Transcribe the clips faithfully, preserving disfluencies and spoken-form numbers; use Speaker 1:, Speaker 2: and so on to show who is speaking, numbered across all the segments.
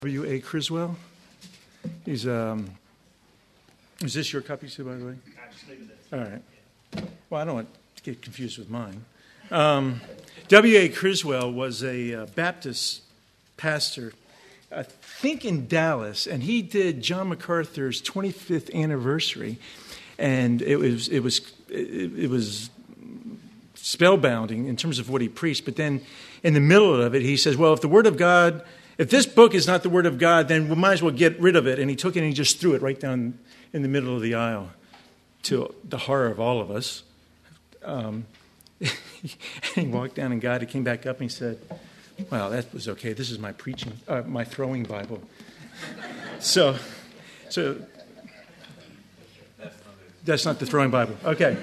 Speaker 1: W A Criswell. He's, um, is this your copy too, by the way? All right. Well, I don't want to get confused with mine. Um, W A Criswell was a uh, Baptist pastor, I think in Dallas, and he did John MacArthur's twenty-fifth anniversary, and it was it was it, it was spellbinding in terms of what he preached. But then, in the middle of it, he says, "Well, if the Word of God." If this book is not the Word of God, then we might as well get rid of it. And he took it and he just threw it right down in the middle of the aisle, to the horror of all of us. Um, and he walked down and got it, came back up and he said, "Wow, that was okay. This is my preaching, uh, my throwing Bible." so, so that's not the throwing Bible. Okay.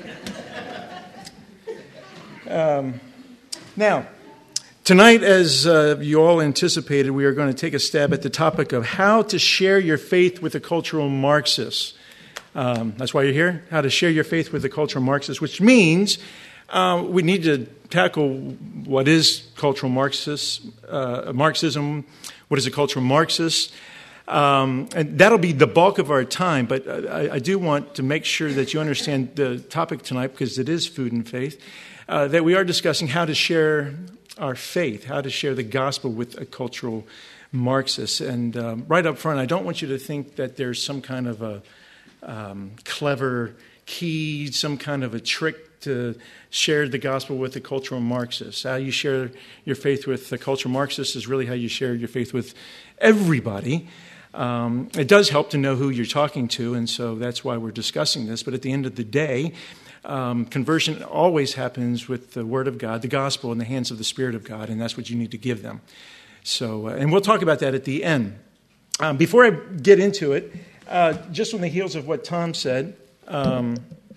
Speaker 1: Um, now. Tonight, as uh, you all anticipated, we are going to take a stab at the topic of how to share your faith with a cultural Marxist. Um, that's why you're here, how to share your faith with a cultural Marxist, which means uh, we need to tackle what is cultural Marxist, uh, Marxism, what is a cultural Marxist, um, and that'll be the bulk of our time, but I, I do want to make sure that you understand the topic tonight, because it is food and faith, uh, that we are discussing how to share our faith, how to share the gospel with a cultural Marxist. And um, right up front, I don't want you to think that there's some kind of a um, clever key, some kind of a trick to share the gospel with a cultural Marxist. How you share your faith with the cultural Marxist is really how you share your faith with everybody. Um, it does help to know who you're talking to, and so that's why we're discussing this. But at the end of the day, Um, conversion always happens with the Word of God, the gospel, in the hands of the Spirit of God, and that's what you need to give them. So, uh, and we'll talk about that at the end. Um, before I get into it, uh, just on the heels of what Tom said, um,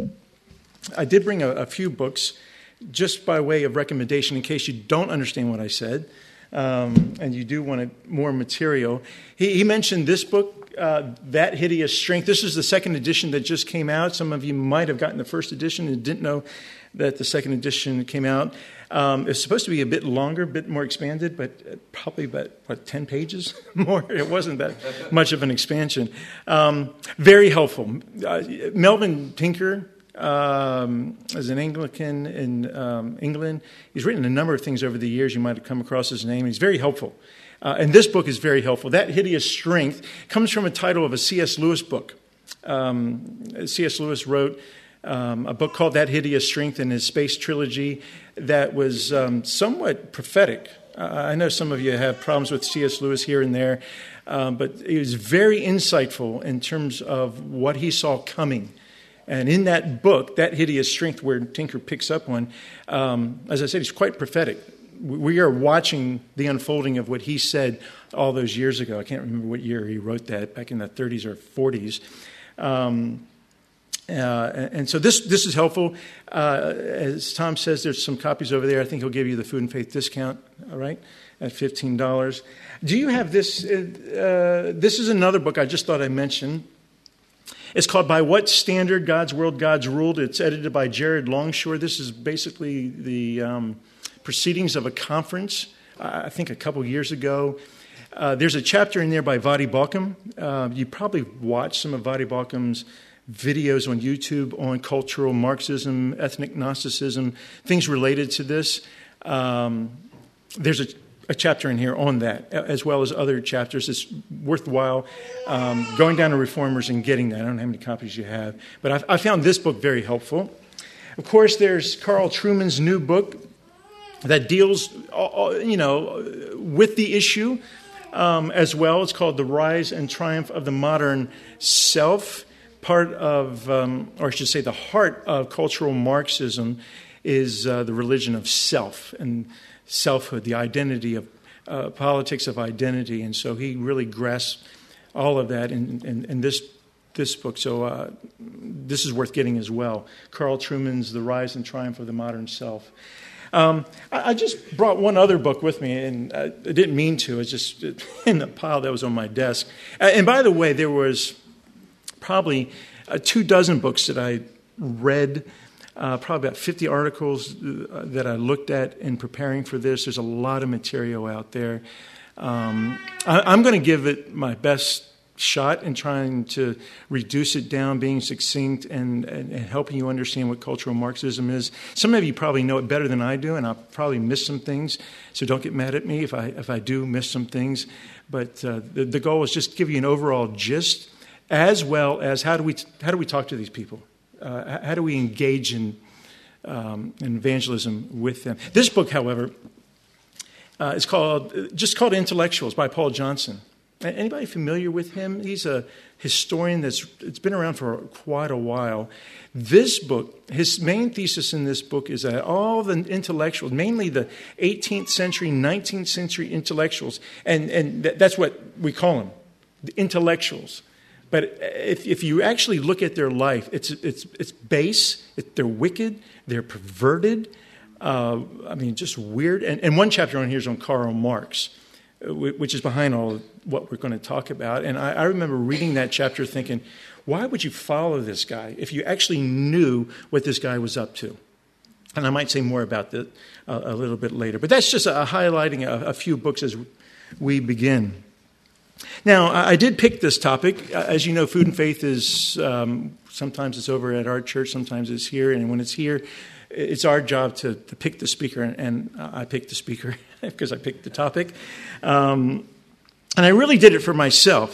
Speaker 1: I did bring a, a few books just by way of recommendation in case you don't understand what I said, um, and you do want more material. He, he mentioned this book, Uh, That Hideous Strength. This is the second edition that just came out. Some of you might have gotten the first edition and didn't know that the second edition came out. Um, it's supposed to be a bit longer, a bit more expanded, but probably about, what, ten pages more? It wasn't that much of an expansion. Um, very helpful. Uh, Melvin Tinker um, is an Anglican in um, England. He's written a number of things over the years. You might have come across his name. He's very helpful. Uh, and this book is very helpful. That Hideous Strength comes from a title of a C S Lewis book. Um, C S Lewis wrote um, a book called That Hideous Strength in his Space Trilogy that was um, somewhat prophetic. Uh, I know some of you have problems with C S Lewis here and there, um, but it was very insightful in terms of what he saw coming. And in that book, That Hideous Strength, where Tinker picks up on, um, as I said, he's quite prophetic. We are watching the unfolding of what he said all those years ago. I can't remember what year he wrote that, back in the thirties or forties. Um, uh, and so this this is helpful. Uh, as Tom says, there's some copies over there. I think he'll give you the Food and Faith discount, all right, at fifteen dollars. Do you have this? Uh, this is another book I just thought I mentioned. It's called By What Standard God's World, God's Ruled. It's edited by Jared Longshore. This is basically the Um, proceedings of a conference, uh, I think a couple years ago. Uh, there's a chapter in there by Voddie Baucham. Uh, you probably watched some of Voddie Baucham's videos on YouTube on cultural Marxism, ethnic Gnosticism, things related to this. Um, there's a, a chapter in here on that, as well as other chapters. It's worthwhile um, going down to Reformers and getting that. I don't know how many copies you have, but I, I found this book very helpful. Of course, there's Carl Trueman's new book that deals, you know, with the issue um, as well. It's called The Rise and Triumph of the Modern Self. Part of, um, or I should say the heart of cultural Marxism is uh, the religion of self and selfhood, the identity of, uh, politics of identity. And so he really grasps all of that in, in, in this this book. So uh, this is worth getting as well. Carl Trueman's The Rise and Triumph of the Modern Self. Um, I, I just brought one other book with me, and I, I didn't mean to. It's just in the pile that was on my desk. Uh, and by the way, there was probably uh, two dozen books that I read, uh, probably about fifty articles uh, that I looked at in preparing for this. There's a lot of material out there. Um, I, I'm going to give it my best shot in trying to reduce it down, being succinct, and, and, and helping you understand what cultural Marxism is. Some of you probably know it better than I do, and I'll probably miss some things, so don't get mad at me if I if I do miss some things. But uh, the, the goal is just to give you an overall gist, as well as how do we how do we talk to these people? Uh, how do we engage in, um, in evangelism with them? This book, however, uh, is called just called Intellectuals by Paul Johnson. Anybody familiar with him? He's a historian that's it's been around for quite a while. This book, his main thesis in this book is that all the intellectuals, mainly the eighteenth century, nineteenth century intellectuals, and, and that's what we call them, the intellectuals. But if, if you actually look at their life, it's it's it's base, it, they're wicked, they're perverted, uh, I mean, just weird. And, and one chapter on here is on Karl Marx, which is behind all of what we're going to talk about. And I, I remember reading that chapter thinking, why would you follow this guy if you actually knew what this guy was up to? And I might say more about that uh, a little bit later. But that's just a, a highlighting a, a few books as we begin. Now, I, I did pick this topic. As you know, Food and Faith is, um, sometimes it's over at our church, sometimes it's here. And when it's here, it's our job to, to pick the speaker, and, and I picked the speaker because I picked the topic. Um, and I really did it for myself.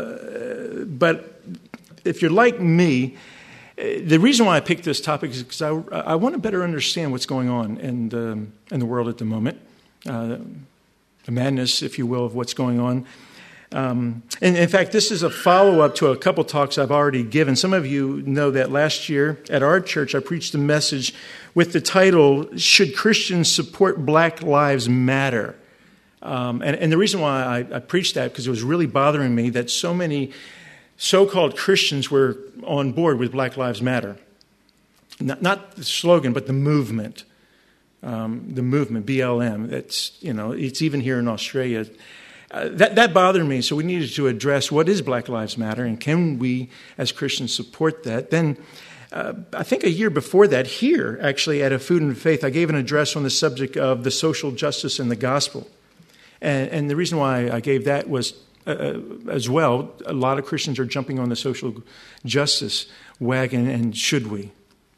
Speaker 1: Uh, but if you're like me, the reason why I picked this topic is because I, I want to better understand what's going on in the, in the world at the moment, uh, the madness, if you will, of what's going on. Um, and in fact, this is a follow-up to a couple talks I've already given. Some of you know that last year at our church, I preached a message with the title, Should Christians Support Black Lives Matter? Um, and, and the reason why I, I preached that, because it was really bothering me that so many so-called Christians were on board with Black Lives Matter. Not, not the slogan, but the movement. Um, the movement, B L M. It's, you know, it's even here in Australia. Uh, that, that bothered me, so we needed to address what is Black Lives Matter and can we, as Christians, support that. Then, uh, I think a year before that, here, actually, at a Food and Faith, I gave an address on the subject of the social justice and the gospel. And, and the reason why I gave that was, uh, as well, a lot of Christians are jumping on the social justice wagon, and should we?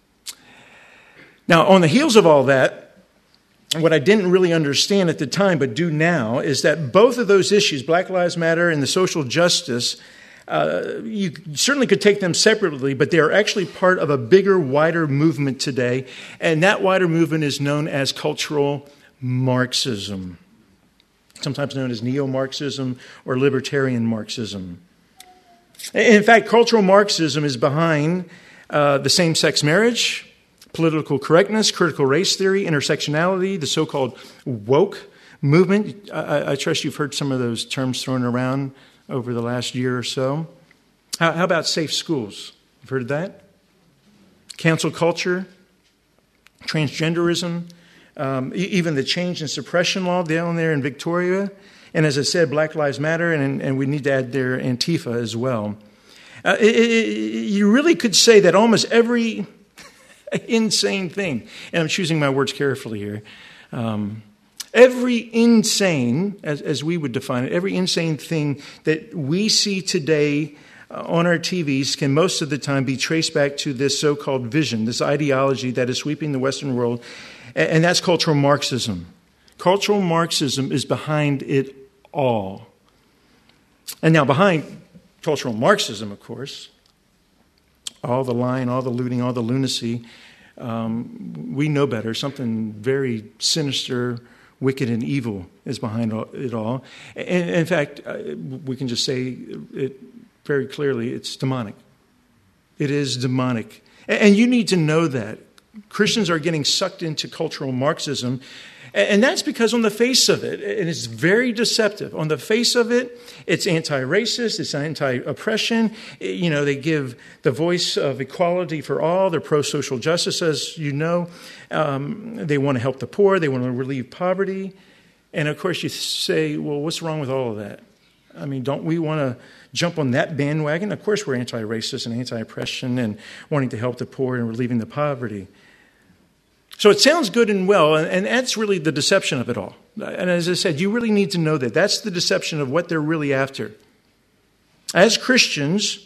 Speaker 1: Now, on the heels of all that, what I didn't really understand at the time, but do now, is that both of those issues, Black Lives Matter and the social justice, uh, you certainly could take them separately, but they are actually part of a bigger, wider movement today. And that wider movement is known as cultural Marxism, sometimes known as neo-Marxism or libertarian Marxism. In fact, cultural Marxism is behind uh, the same-sex marriage, political correctness, critical race theory, intersectionality, the so-called woke movement. I, I trust you've heard some of those terms thrown around over the last year or so. How, how about safe schools? You've heard of that? Cancel culture, transgenderism, um, even the change in suppression law down there in Victoria. And as I said, Black Lives Matter, and, and we need to add there Antifa as well. Uh, it, it, you really could say that almost every insane thing, and I'm choosing my words carefully here, um, every insane, as, as we would define it, every insane thing that we see today uh, on our T Vs can most of the time be traced back to this so-called vision, this ideology that is sweeping the Western world, and, and that's cultural Marxism. Cultural Marxism is behind it all. And now behind cultural Marxism, of course, all the lying, all the looting, all the lunacy, um, we know better. Something very sinister, wicked, and evil is behind it all. And in fact, we can just say it very clearly, it's demonic. It is demonic. And you need to know that. Christians are getting sucked into cultural Marxism. And that's because on the face of it, and it's very deceptive. On the face of it, it's anti-racist, it's anti-oppression. You know, they give the voice of equality for all. They're pro-social justice, as you know. Um, they want to help the poor. They want to relieve poverty. And of course, you say, well, what's wrong with all of that? I mean, don't we want to jump on that bandwagon? Of course, we're anti-racist and anti-oppression and wanting to help the poor and relieving the poverty. So it sounds good and well, and, and that's really the deception of it all. And as I said, you really need to know that. That's the deception of what they're really after. As Christians,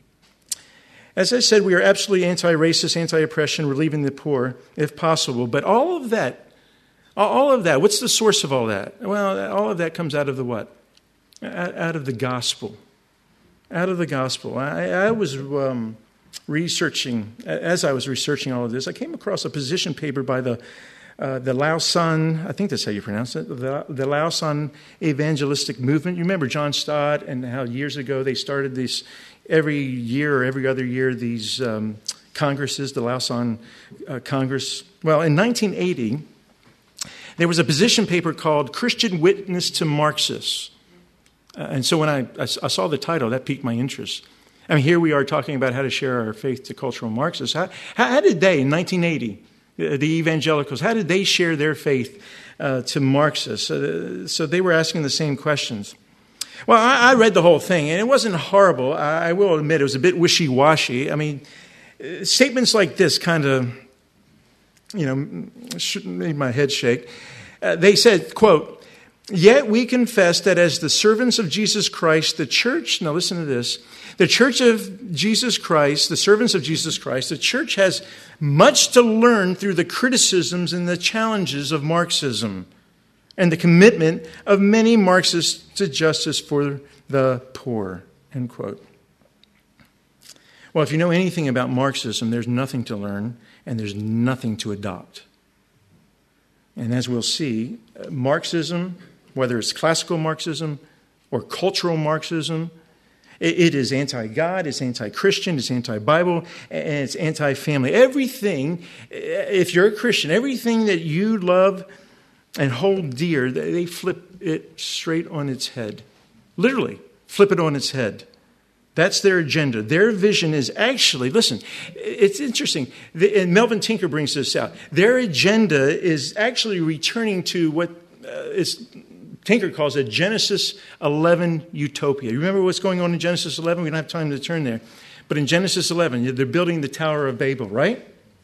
Speaker 1: as I said, we are absolutely anti-racist, anti-oppression, relieving the poor, if possible. But all of that, all of that, what's the source of all that? Well, all of that comes out of the what? Out of the gospel. Out of the gospel. I, I was um, researching, as I was researching all of this, I came across a position paper by the uh, the Lausanne, I think that's how you pronounce it, the, the Lausanne Evangelistic Movement. You remember John Stott and how years ago they started this every year or every other year, these um, congresses, the Lausanne uh, Congress. Well, in nineteen eighty, there was a position paper called Christian Witness to Marxists. Uh, and so when I, I, I saw the title, that piqued my interest. I mean, here we are talking about how to share our faith to cultural Marxists. How, how, how did they, in nineteen eighty, the, the evangelicals, how did they share their faith uh, to Marxists? Uh, so they were asking the same questions. Well, I, I read the whole thing, and it wasn't horrible. I, I will admit it was a bit wishy-washy. I mean, uh, statements like this kind of, you know, made my head shake. Uh, they said, quote, "Yet we confess that as the servants of Jesus Christ, the church," now listen to this, "the church of Jesus Christ, the servants of Jesus Christ, the church has much to learn through the criticisms and the challenges of Marxism and the commitment of many Marxists to justice for the poor," end quote. Well, if you know anything about Marxism, there's nothing to learn and there's nothing to adopt. And as we'll see, Marxism, whether it's classical Marxism or cultural Marxism, it is anti-God, it's anti-Christian, it's anti-Bible, and it's anti-family. Everything, if you're a Christian, everything that you love and hold dear, they flip it straight on its head. Literally, flip it on its head. That's their agenda. Their vision is actually, listen, it's interesting, and Melvin Tinker brings this out. Their agenda is actually returning to what uh, is... Tinker calls it Genesis eleven utopia. You remember what's going on in Genesis eleven? We don't have time to turn there. But in Genesis eleven, they're building the Tower of Babel, right?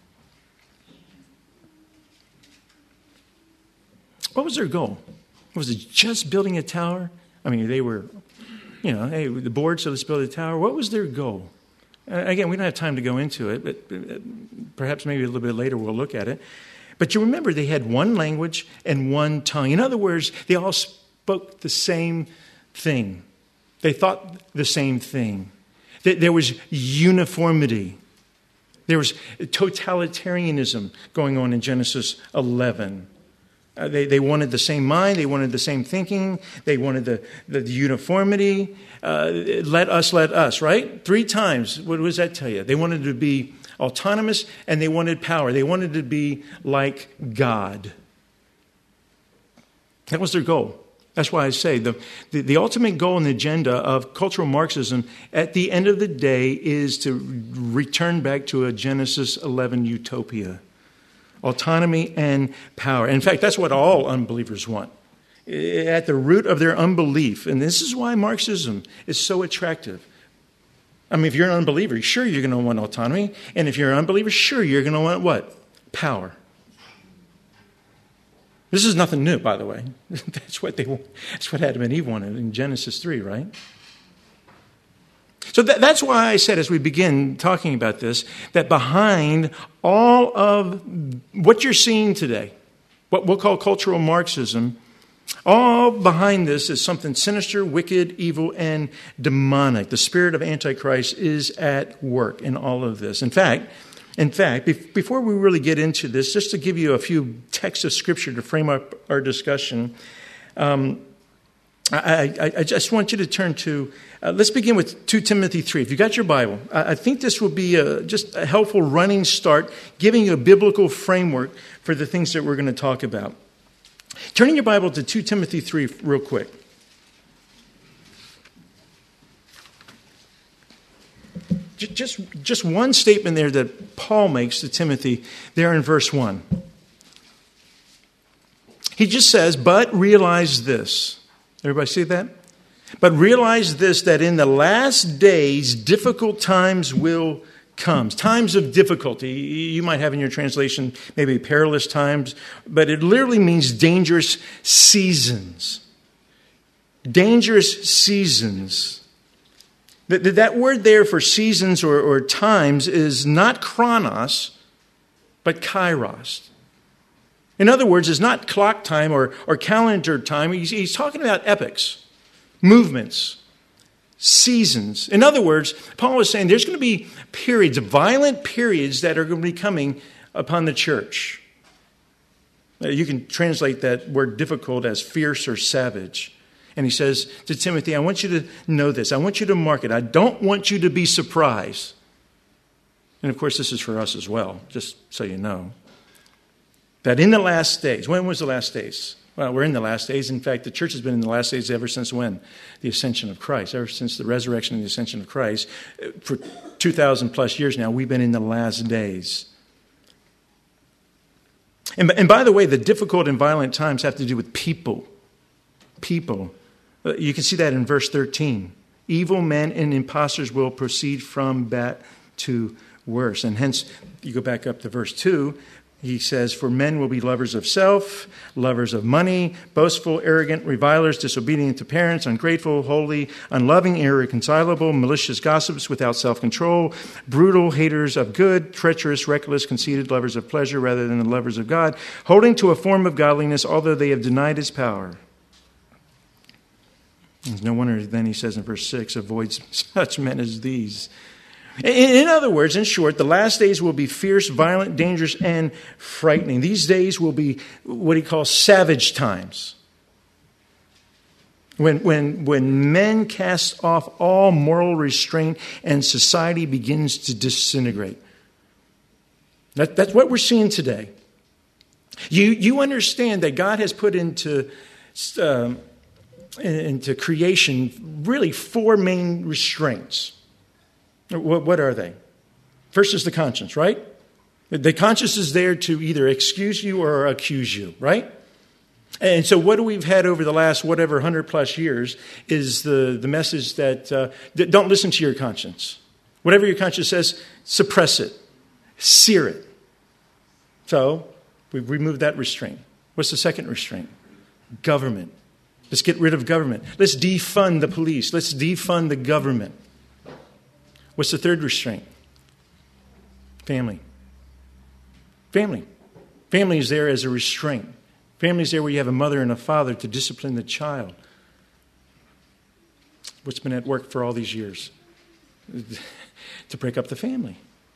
Speaker 1: What was their goal? Was it just building a tower? I mean, they were, you know, hey, the board, so let's build a tower. What was their goal? Uh, again, we don't have time to go into it, but perhaps maybe a little bit later we'll look at it. But you remember they had one language and one tongue. In other words, they all spoke the same thing. They thought the same thing. There was uniformity. There was totalitarianism going on in Genesis eleven. Uh, they, they wanted the same mind. They wanted the same thinking. They wanted the, the, the uniformity. Uh, let us, let us, right? Three times. What does that tell you? They wanted to be autonomous, and they wanted power. They wanted to be like God. That was their goal. That's why I say the, the, the ultimate goal and agenda of cultural Marxism at the end of the day is to return back to a Genesis eleven utopia. Autonomy and power. In fact, that's what all unbelievers want. At the root of their unbelief, and this is why Marxism is so attractive. I mean, if you're an unbeliever, sure, you're going to want autonomy. And if you're an unbeliever, sure, you're going to want what? Power. This is nothing new, by the way. That's what they. That's what Adam and Eve wanted in Genesis three, right? So that, that's why I said as we begin talking about this, that behind all of what you're seeing today, what we'll call cultural Marxism, all behind this is something sinister, wicked, evil, and demonic. The spirit of Antichrist is at work in all of this. In fact, in fact, before we really get into this, just to give you a few texts of Scripture to frame up our discussion, um, I, I, I just want you to turn to, uh, let's begin with Second Timothy three. If you got your Bible, I, I think this will be a, just a helpful running start, giving you a biblical framework for the things that we're going to talk about. Turning your Bible to Second Timothy three real quick. Just, just one statement there that Paul makes to Timothy there in verse one. He just says, but realize this. Everybody see that? But realize this, that in the last days, difficult times will comes. Times of difficulty. You might have in your translation maybe perilous times, but it literally means dangerous seasons. Dangerous seasons. That, that word there for seasons or, or times is not chronos, but kairos. In other words, it's not clock time or, or calendar time. He's, he's talking about epochs, movements, seasons. In other words, Paul is saying there's going to be periods, violent periods that are going to be coming upon the church. You can translate that word difficult as fierce or savage. And he says to Timothy, I want you to know this. I want you to mark it. I don't want you to be surprised. And of course, this is for us as well, just so you know. That in the last days, when was the last days? Well, we're in the last days. In fact, the church has been in the last days ever since when? The ascension of Christ. Ever since the resurrection and the ascension of Christ. For two thousand plus years now, we've been in the last days. And, and by the way, the difficult and violent times have to do with people. People. You can see that in verse thirteen. Evil men and impostors will proceed from bad to worse. And hence, you go back up to verse two. He says, for men will be lovers of self, lovers of money, boastful, arrogant, revilers, disobedient to parents, ungrateful, holy, unloving, irreconcilable, malicious gossips without self-control, brutal, haters of good, treacherous, reckless, conceited, lovers of pleasure rather than the lovers of God, holding to a form of godliness, although they have denied its power. There's no wonder then he says in verse six, avoid such men as these. In other words, in short, the last days will be fierce, violent, dangerous, and frightening. These days will be what he calls savage times. When, when, when men cast off all moral restraint and society begins to disintegrate. That, that's what we're seeing today. You, you understand that God has put into, um, into creation really four main restraints. What are they? First is the conscience, right? The conscience is there to either excuse you or accuse you, right? And so what we've had over the last whatever hundred plus years is the, the message that, uh, that don't listen to your conscience. Whatever your conscience says, suppress it, sear it. So we've removed that restraint. What's the second restraint? Government. Let's get rid of government. Let's defund the police. Let's defund the government. What's the third restraint? Family. Family. Family is there as a restraint. Family is there where you have a mother and a father to discipline the child. What's been at work for all these years? To break up the family.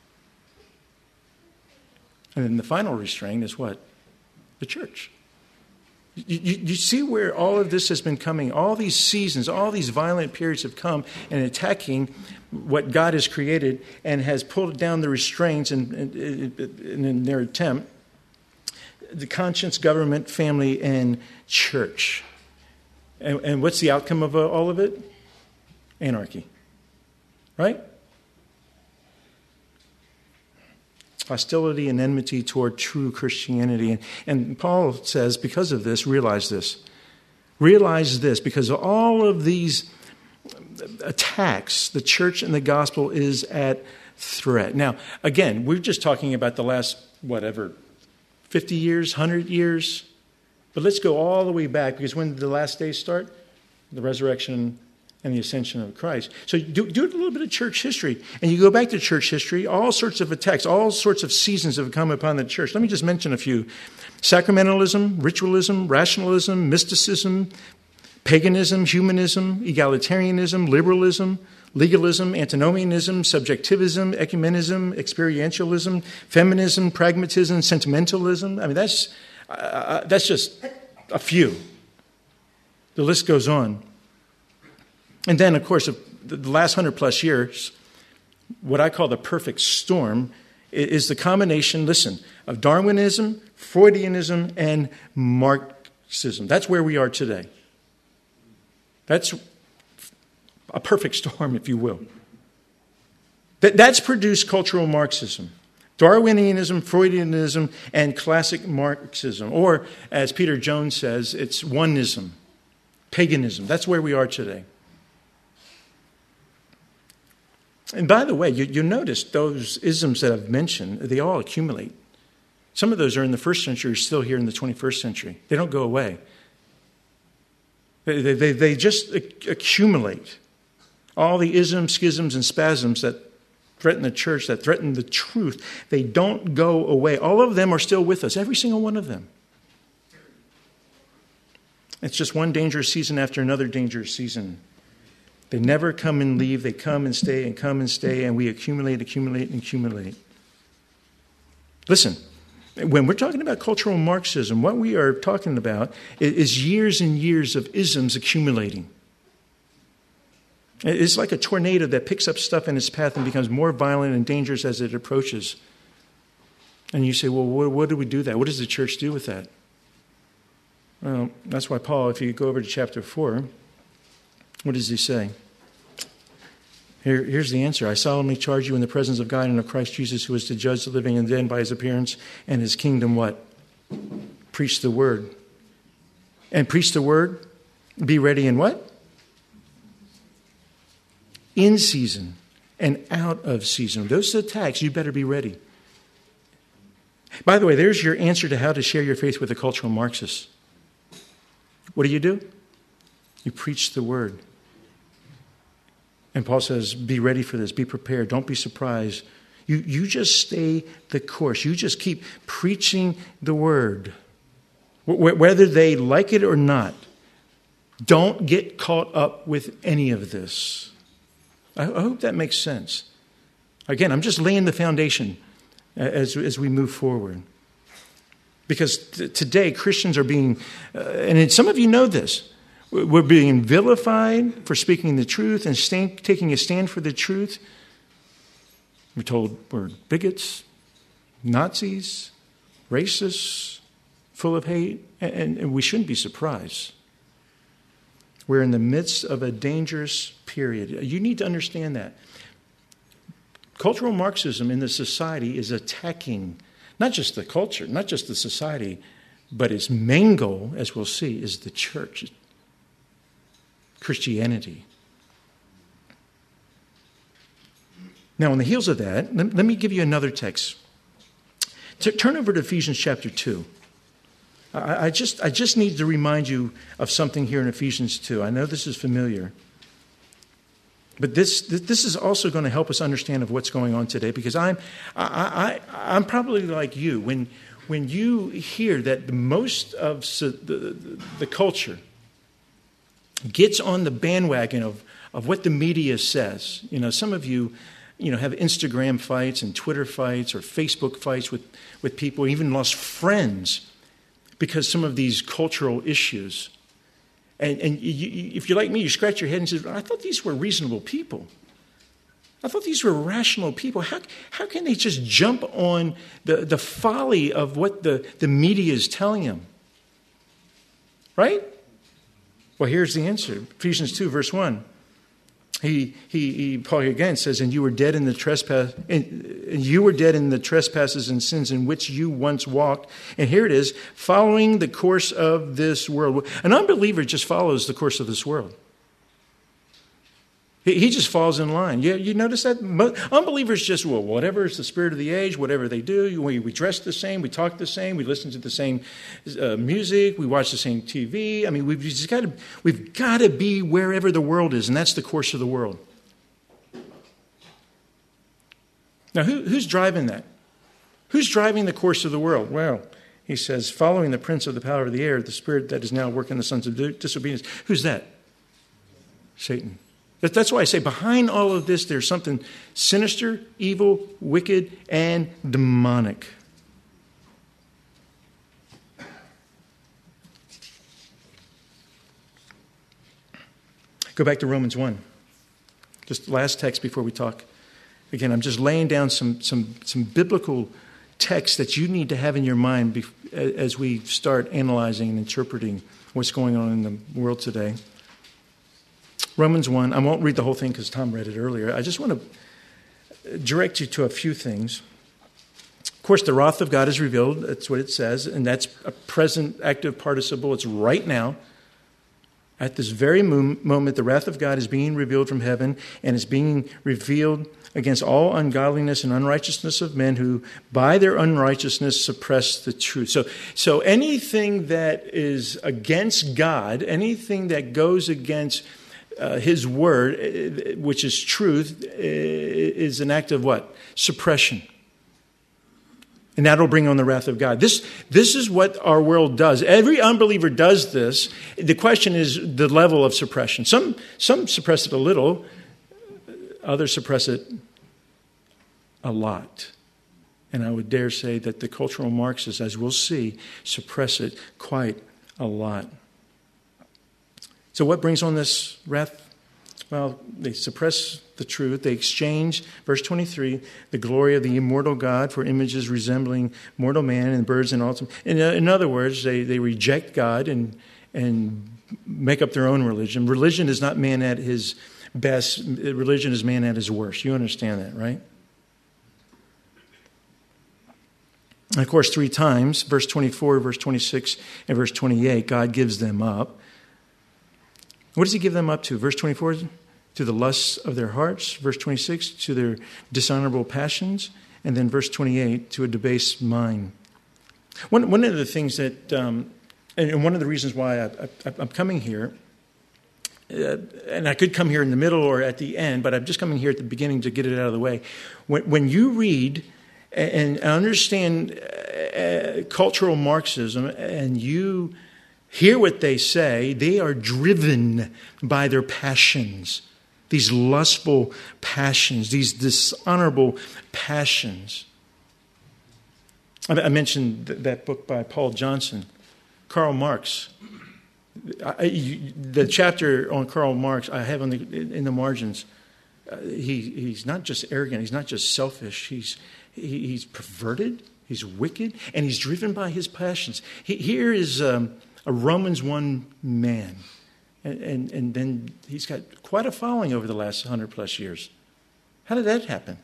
Speaker 1: And then the final restraint is what? The church. You, you, you see where all of this has been coming. All these seasons, all these violent periods have come and attacking what God has created and has pulled down the restraints in, in, in their attempt. The conscience, government, family, and church. And, and what's the outcome of all of it? Anarchy. Right? Hostility and enmity toward true Christianity. And, and Paul says, because of this, realize this. Realize this, because all of these attacks, the church and the gospel is at threat. Now, again, we're just talking about the last, whatever, fifty years, one hundred years. But let's go all the way back, because when did the last days start? The resurrection and the ascension of Christ. So do, do a little bit of church history. And you go back to church history, all sorts of attacks, all sorts of seasons have come upon the church. Let me just mention a few. Sacramentalism, ritualism, rationalism, mysticism, paganism, humanism, egalitarianism, liberalism, legalism, antinomianism, subjectivism, ecumenism, experientialism, feminism, pragmatism, sentimentalism. I mean, that's, uh, that's just a few. The list goes on. And then, of course, the last hundred plus years, what I call the perfect storm is the combination, listen, of Darwinism, Freudianism, and Marxism. That's where we are today. That's a perfect storm, if you will. That, that's produced cultural Marxism. Darwinianism, Freudianism, and classic Marxism. Or, as Peter Jones says, it's oneism, paganism. That's where we are today. And by the way, you, you notice those isms that I've mentioned, they all accumulate. Some of those are in the first century, are still here in the twenty-first century. They don't go away. They, they, they just accumulate. All the isms, schisms, and spasms that threaten the church, that threaten the truth, they don't go away. All of them are still with us, every single one of them. It's just one dangerous season after another dangerous season. They never come and leave. They come and stay and come and stay, and we accumulate, accumulate, and accumulate. Listen, when we're talking about cultural Marxism, what we are talking about is years and years of isms accumulating. It's like a tornado that picks up stuff in its path and becomes more violent and dangerous as it approaches. And you say, well, what, what do we do that? What does the church do with that? Well, that's why Paul, if you go over to chapter four, what does he say? Here, here's the answer. I solemnly charge you in the presence of God and of Christ Jesus, who is to judge the living and dead by his appearance and his kingdom, what? Preach the word. And preach the word, be ready in what? In season and out of season. Those attacks, you better be ready. By the way, there's your answer to how to share your faith with a cultural Marxist. What do you do? You preach the word. And Paul says, be ready for this. Be prepared. Don't be surprised. You, you just stay the course. You just keep preaching the word. W- whether they like it or not, don't get caught up with any of this. I, I hope that makes sense. Again, I'm just laying the foundation as, as we move forward. Because t- today, Christians are being, uh, and some of you know this, we're being vilified for speaking the truth and stand, taking a stand for the truth. We're told we're bigots, Nazis, racists, full of hate, and, and we shouldn't be surprised. We're in the midst of a dangerous period. You need to understand that. Cultural Marxism in the society is attacking not just the culture, not just the society, but its main goal, as we'll see, is the church. Christianity. Now, on the heels of that, let, let me give you another text. T- turn over to Ephesians chapter two. I, I just I just need to remind you of something here in Ephesians two. I know this is familiar, but this this is also going to help us understand of what's going on today. Because I'm I, I I'm probably like you when when you hear that most of the the, the culture gets on the bandwagon of, of what the media says. You know, some of you, you know, have Instagram fights and Twitter fights or Facebook fights with, with people, even lost friends because some of these cultural issues. And, and you, you, if you're like me, you scratch your head and say, I thought these were reasonable people. I thought these were rational people. How, how can they just jump on the, the folly of what the, the media is telling them? Right? Well, here's the answer. Ephesians two, verse one. He, he, he, Paul again says, and you were dead in the trespass, and, and you were dead in the trespasses and sins in which you once walked. And here it is, following the course of this world. An unbeliever just follows the course of this world. He, he just falls in line. You, you notice that? Unbelievers just, well, whatever is the spirit of the age, whatever they do, we, we dress the same, we talk the same, we listen to the same uh, music, we watch the same T V. I mean, we've just got to, we've got to be wherever the world is, and that's the course of the world. Now, who, who's driving that? Who's driving the course of the world? Well, he says, following the prince of the power of the air, the spirit that is now working the sons of disobedience. Who's that? Satan. That's why I say behind all of this, there's something sinister, evil, wicked, and demonic. Go back to Romans one. Just the last text before we talk. Again, I'm just laying down some, some, some biblical texts that you need to have in your mind as we start analyzing and interpreting what's going on in the world today. Romans one, I won't read the whole thing because Tom read it earlier. I just want to direct you to a few things. Of course, the wrath of God is revealed. That's what it says. And that's a present active participle. It's right now. At this very moment, the wrath of God is being revealed from heaven, and is being revealed against all ungodliness and unrighteousness of men who, by their unrighteousness, suppress the truth. So, so anything that is against God, anything that goes against uh, His word, which is truth, is an act of what? Suppression. And that'll bring on the wrath of God. This, this is what our world does. Every unbeliever does this. The question is the level of suppression. Some, some suppress it a little. Others suppress it a lot. And I would dare say that the cultural Marxists, as we'll see, suppress it quite a lot. So what brings on this wrath? Well, they suppress the truth. They exchange, verse twenty-three, the glory of the immortal God for images resembling mortal man and birds and all. In, in other words, they, they reject God and, and make up their own religion. Religion is not man at his best. Religion is man at his worst. You understand that, right? And of course, three times, verse twenty-four, verse twenty-six, and verse twenty-eight, God gives them up. What does He give them up to? Verse twenty-four, to the lusts of their hearts. Verse twenty-six, to their dishonorable passions. And then verse twenty-eight, to a debased mind. One, one of the things that, um, and one of the reasons why I, I, I'm coming here, uh, and I could come here in the middle or at the end, but I'm just coming here at the beginning to get it out of the way. When, when you read and understand uh, cultural Marxism and you hear what they say, they are driven by their passions, these lustful passions, these dishonorable passions. I mentioned that book by Paul Johnson, Karl Marx. I, you, the chapter on Karl Marx I have on the, in the margins. Uh, he, he's not just arrogant, he's not just selfish, he's, he, he's perverted, he's wicked, and he's driven by his passions. He, here is... Um, a Romans one man. And, and, and then he's got quite a following over the last hundred plus years. How did that happen?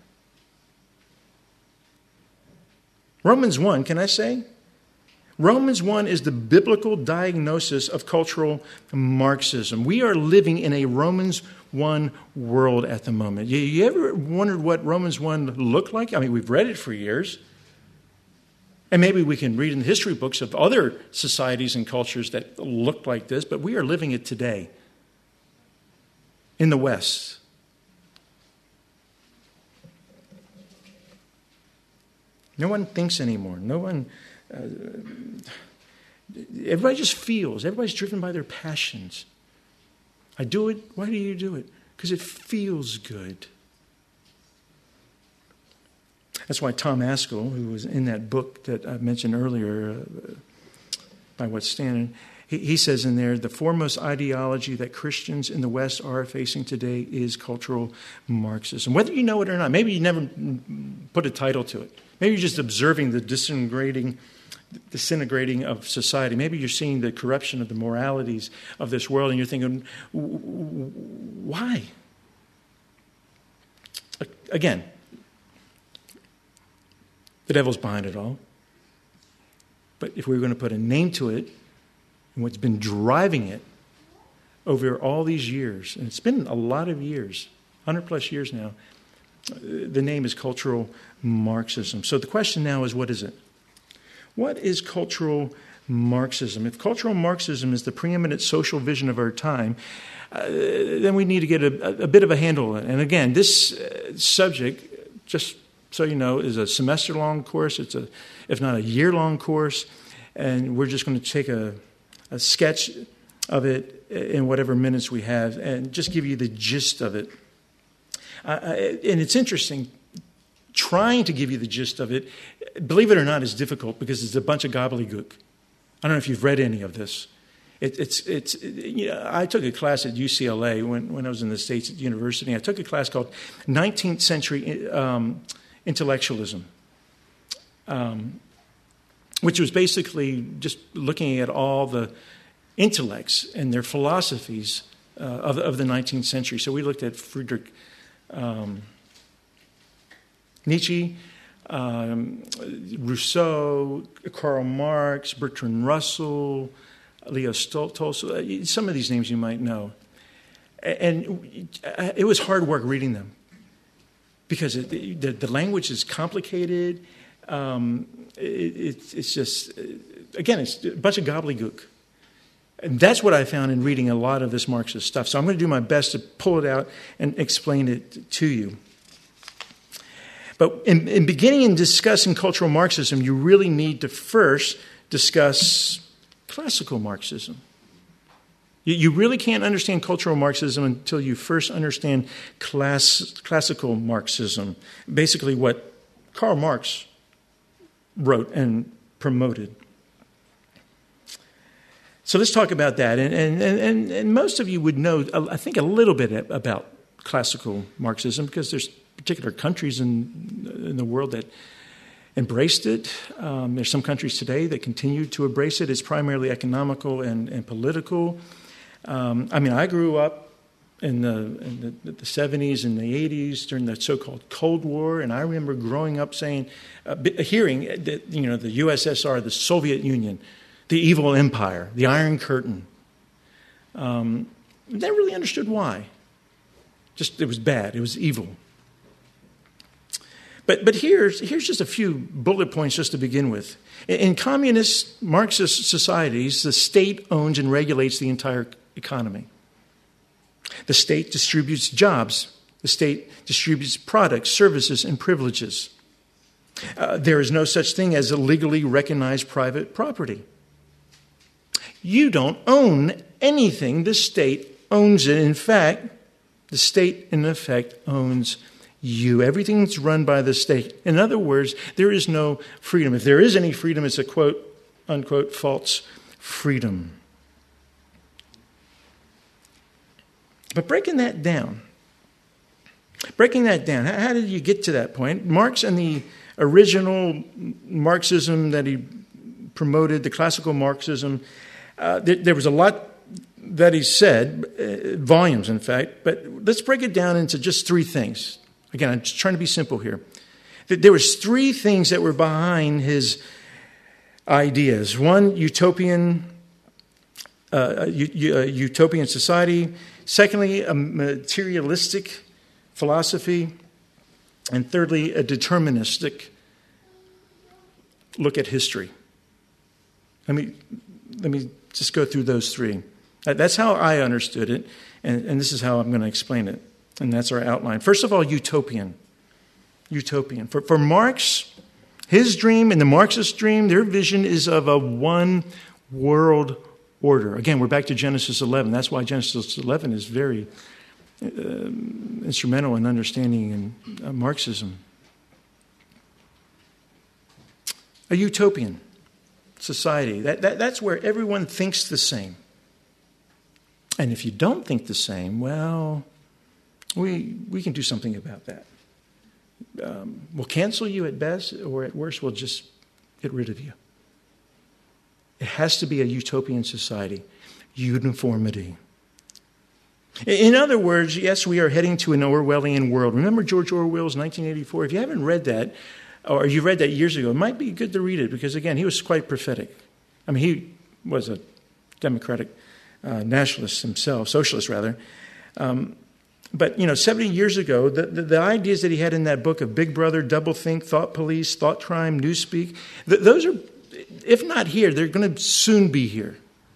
Speaker 1: Romans one, can I say? Romans one is the biblical diagnosis of cultural Marxism. We are living in a Romans one world at the moment. You, you ever wondered what Romans one looked like? I mean, we've read it for years. And maybe we can read in the history books of other societies and cultures that look like this, but we are living it today in the West. No one thinks anymore. No one... Uh, everybody just feels. Everybody's driven by their passions. I do it. Why do you do it? Because it feels good. That's why Tom Askell, who was in that book that I mentioned earlier, uh, By What Standard, he, he says in there, the foremost ideology that Christians in the West are facing today is cultural Marxism. Whether you know it or not, maybe you never put a title to it. Maybe you're just observing the disintegrating, disintegrating of society. Maybe you're seeing the corruption of the moralities of this world, and you're thinking, why? Again, the devil's behind it all. But if we were going to put a name to it, and what's been driving it over all these years, and it's been a lot of years, one hundred plus years now, the name is cultural Marxism. So the question now is, what is it? What is cultural Marxism? If cultural Marxism is the preeminent social vision of our time, uh, then we need to get a, a bit of a handle on it. And again, this uh, subject, just so you know, is a semester-long course. It's a, if not a year-long course, and we're just going to take a, a sketch of it in whatever minutes we have and just give you the gist of it. Uh, and it's interesting, trying to give you the gist of it, believe it or not, is difficult because it's a bunch of gobbledygook. I don't know if you've read any of this. It, it's, it's, it, you know, I took a class at U C L A when, when I was in the States at university. I took a class called nineteenth century um, Intellectualism, um, which was basically just looking at all the intellects and their philosophies uh, of, of the nineteenth century. So we looked at Friedrich um, Nietzsche, um, Rousseau, Karl Marx, Bertrand Russell, Leo Tolstoy, some of these names you might know. And it was hard work reading them because it, the, the language is complicated. Um, it, it's, it's just, again, it's a bunch of gobbledygook. And that's what I found in reading a lot of this Marxist stuff. So I'm going to do my best to pull it out and explain it to you. But in, in beginning and discussing cultural Marxism, you really need to first discuss classical Marxism. You, you really can't understand cultural Marxism until you first understand class, classical Marxism, basically what Karl Marx wrote and promoted. So let's talk about that. And, and, and, and most of you would know, I think, a little bit about classical Marxism because there's particular countries in, in the world that embraced it. Um, there's some countries today that continue to embrace it. It's primarily economical and, and political. Um, I mean, I grew up in the, in the, the seventies and the eighties during the so-called Cold War, and I remember growing up saying, uh, hearing that, you know, the U S S R, the Soviet Union, the evil empire, the Iron Curtain. Um, never really understood why. Just it was bad. It was evil. But but here's here's just a few bullet points just to begin with. In, in communist Marxist societies, the state owns and regulates the entire economy. The state distributes jobs. The state distributes products, services, and privileges. Uh, there is no such thing as a legally recognized private property. You don't own anything. The state owns it. In fact, the state, in effect, owns you. Everything's run by the state. In other words, there is no freedom. If there is any freedom, it's a quote, unquote, false freedom. But breaking that down, breaking that down, how, how did you get to that point? Marx and the original Marxism that he promoted, the classical Marxism, uh, there, there was a lot that he said, uh, volumes in fact, but let's break it down into just three things. Again, I'm just trying to be simple here. There was three things that were behind his ideas. One, utopian, uh, u- uh, utopian society. Secondly, a materialistic philosophy. And thirdly, a deterministic look at history. Let me, let me just go through those three. That's how I understood it, and, and this is how I'm going to explain it. And that's our outline. First of all, utopian. Utopian. For, for Marx, his dream and the Marxist dream, their vision is of a one world order. Again, we're back to Genesis eleven. That's why Genesis eleven is very uh, instrumental in understanding in, uh, Marxism. A utopian society. That, that, that's where everyone thinks the same. And if you don't think the same, well, we we can do something about that. Um, we'll cancel you at best, or at worst, we'll just get rid of you. It has to be a utopian society. Uniformity. In other words, yes, we are heading to an Orwellian world. Remember George Orwell's nineteen eighty-four? If you haven't read that, or you read that years ago, it might be good to read it because, again, he was quite prophetic. I mean, he was a democratic uh, nationalist himself, socialist rather. Um, but, you know, seventy years ago, the, the, the ideas that he had in that book of Big Brother, Doublethink, Thought Police, Thought Crime, Newspeak, th- those are, if not here, they're going to soon be here.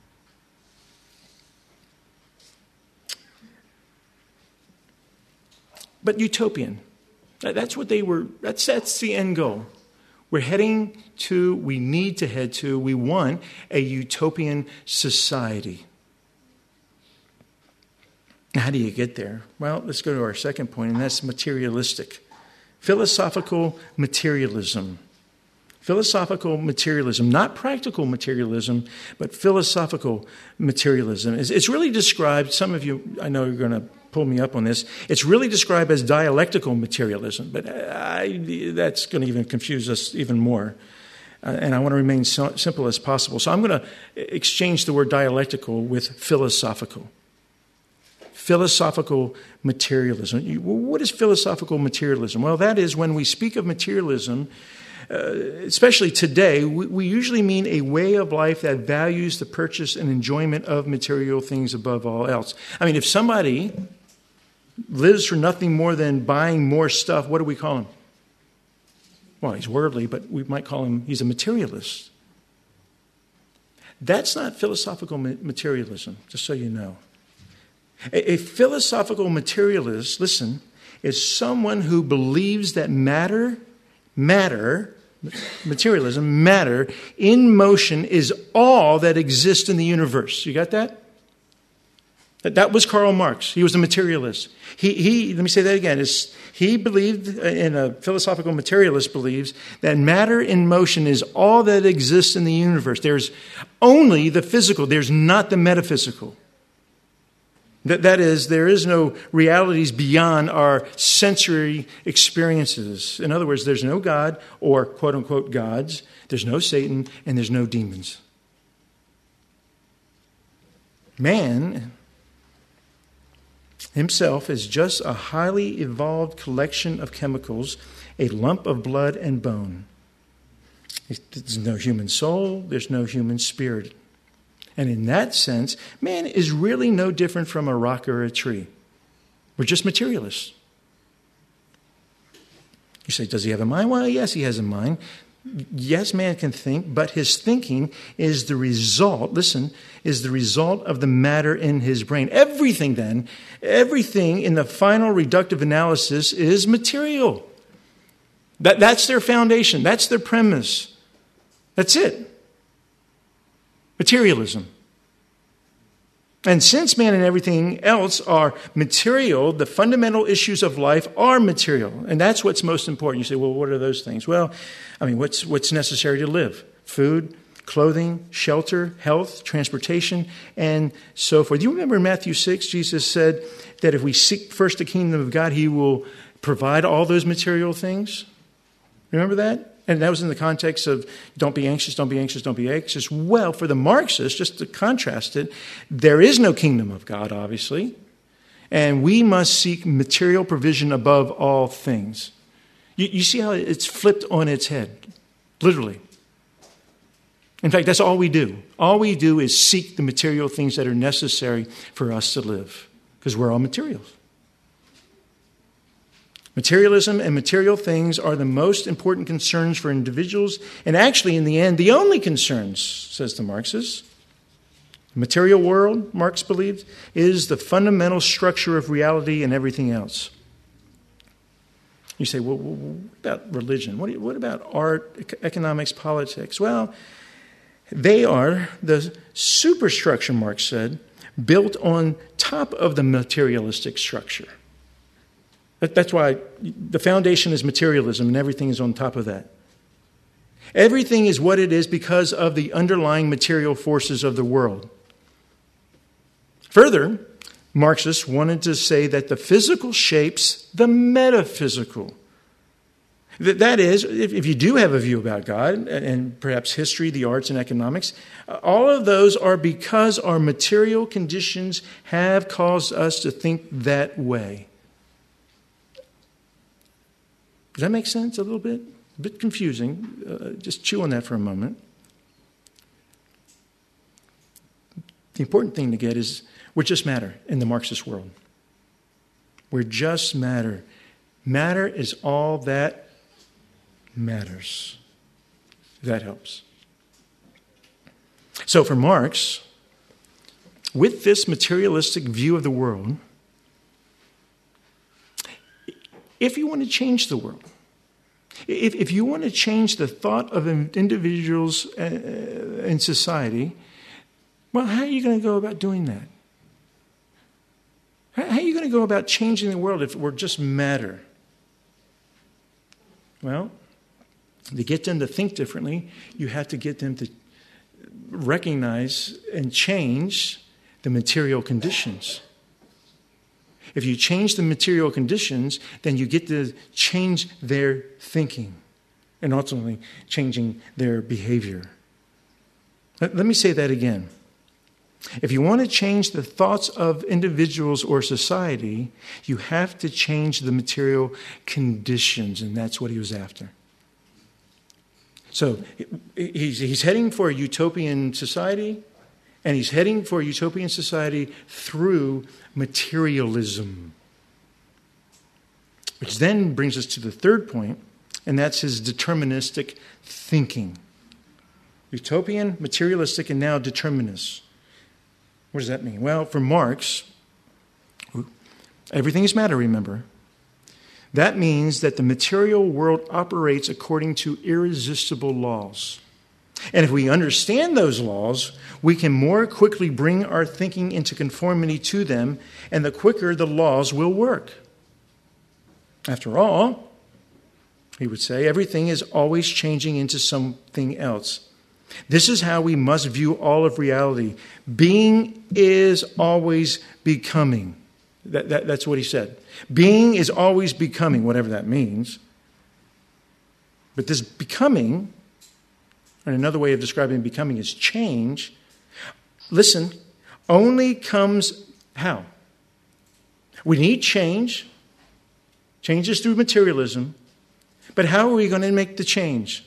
Speaker 1: But utopian. That's what they were, that's, that's the end goal. We're heading to, we need to head to, we want a utopian society. Now, how do you get there? Well, let's go to our second point, and that's materialistic. Philosophical materialism. Philosophical materialism, not practical materialism, but philosophical materialism. It's, it's really described, some of you, I know you're going to pull me up on this, it's really described as dialectical materialism, but I, that's going to even confuse us even more. Uh, and I want to remain so simple as possible. So I'm going to exchange the word dialectical with philosophical. Philosophical materialism. What is philosophical materialism? Well, that is when we speak of materialism, uh, especially today, we, we usually mean a way of life that values the purchase and enjoyment of material things above all else. I mean, if somebody lives for nothing more than buying more stuff, what do we call him? Well, he's worldly, but we might call him, he's a materialist. That's not philosophical materialism, just so you know. A, a philosophical materialist, listen, is someone who believes that matter, matter, materialism, matter, in motion is all that exists in the universe. You got that? That was Karl Marx. He was a materialist. He, he let me say that again. Is he believed, in a philosophical materialist believes, that matter in motion is all that exists in the universe. There's only the physical. There's not the metaphysical. That, that is, there is no realities beyond our sensory experiences. In other words, there's no God or quote-unquote gods. There's no Satan, and there's no demons. Man himself is just a highly evolved collection of chemicals, a lump of blood and bone. There's no human soul, there's no human spirit. And in that sense, man is really no different from a rock or a tree. We're just materialists. You say, does he have a mind? Well, yes, he has a mind. Yes, man can think, but his thinking is the result, listen, is the result of the matter in his brain. Everything then, everything in the final reductive analysis is material. That, that's their foundation. That's their premise. That's it. Materialism. And since man and everything else are material, the fundamental issues of life are material. And that's what's most important. You say, well, what are those things? Well, I mean, what's what's necessary to live? Food, clothing, shelter, health, transportation, and so forth. You remember in Matthew six, Jesus said that if we seek first the kingdom of God, he will provide all those material things. Remember that? And that was in the context of don't be anxious, don't be anxious, don't be anxious. Well, for the Marxists, just to contrast it, there is no kingdom of God, obviously. And we must seek material provision above all things. You, you see how it's flipped on its head, literally. In fact, that's all we do. All we do is seek the material things that are necessary for us to live, because we're all materials. Materialism and material things are the most important concerns for individuals, and actually, in the end, the only concerns, says the Marxist. The material world, Marx believed, is the fundamental structure of reality and everything else. You say, well, what about religion? What about art, economics, politics? Well, they are the superstructure, Marx said, built on top of the materialistic structure. That's why the foundation is materialism and everything is on top of that. Everything is what it is because of the underlying material forces of the world. Further, Marxists wanted to say that the physical shapes the metaphysical. That is, if you do have a view about God, and perhaps history, the arts, and economics, all of those are because our material conditions have caused us to think that way. Does that make sense a little bit? A bit confusing. Uh, just chew on that for a moment. The important thing to get is we're just matter in the Marxist world. We're just matter. Matter is all that matters. If that helps. So for Marx, with this materialistic view of the world, if you want to change the world, if, if you want to change the thought of individuals in society, well, how are you going to go about doing that? How are you going to go about changing the world if we're just matter? Well, to get them to think differently, you have to get them to recognize and change the material conditions. If you change the material conditions, then you get to change their thinking and ultimately changing their behavior. Let, let me say that again. If you want to change the thoughts of individuals or society, you have to change the material conditions, and that's what he was after. So he's, he's heading for a utopian society, and he's heading for a utopian society through materialism. Which then brings us to the third point, and that's his deterministic thinking. Utopian, materialistic, and now determinist. What does that mean? Well, for Marx, everything is matter, remember. That means that the material world operates according to irresistible laws. And if we understand those laws, we can more quickly bring our thinking into conformity to them, and the quicker the laws will work. After all, he would say, everything is always changing into something else. This is how we must view all of reality. Being is always becoming. That, that, that's what he said. Being is always becoming, whatever that means. But this becoming, and another way of describing becoming is change. Listen, only comes how? We need change. Change is through materialism. But how are we going to make the change?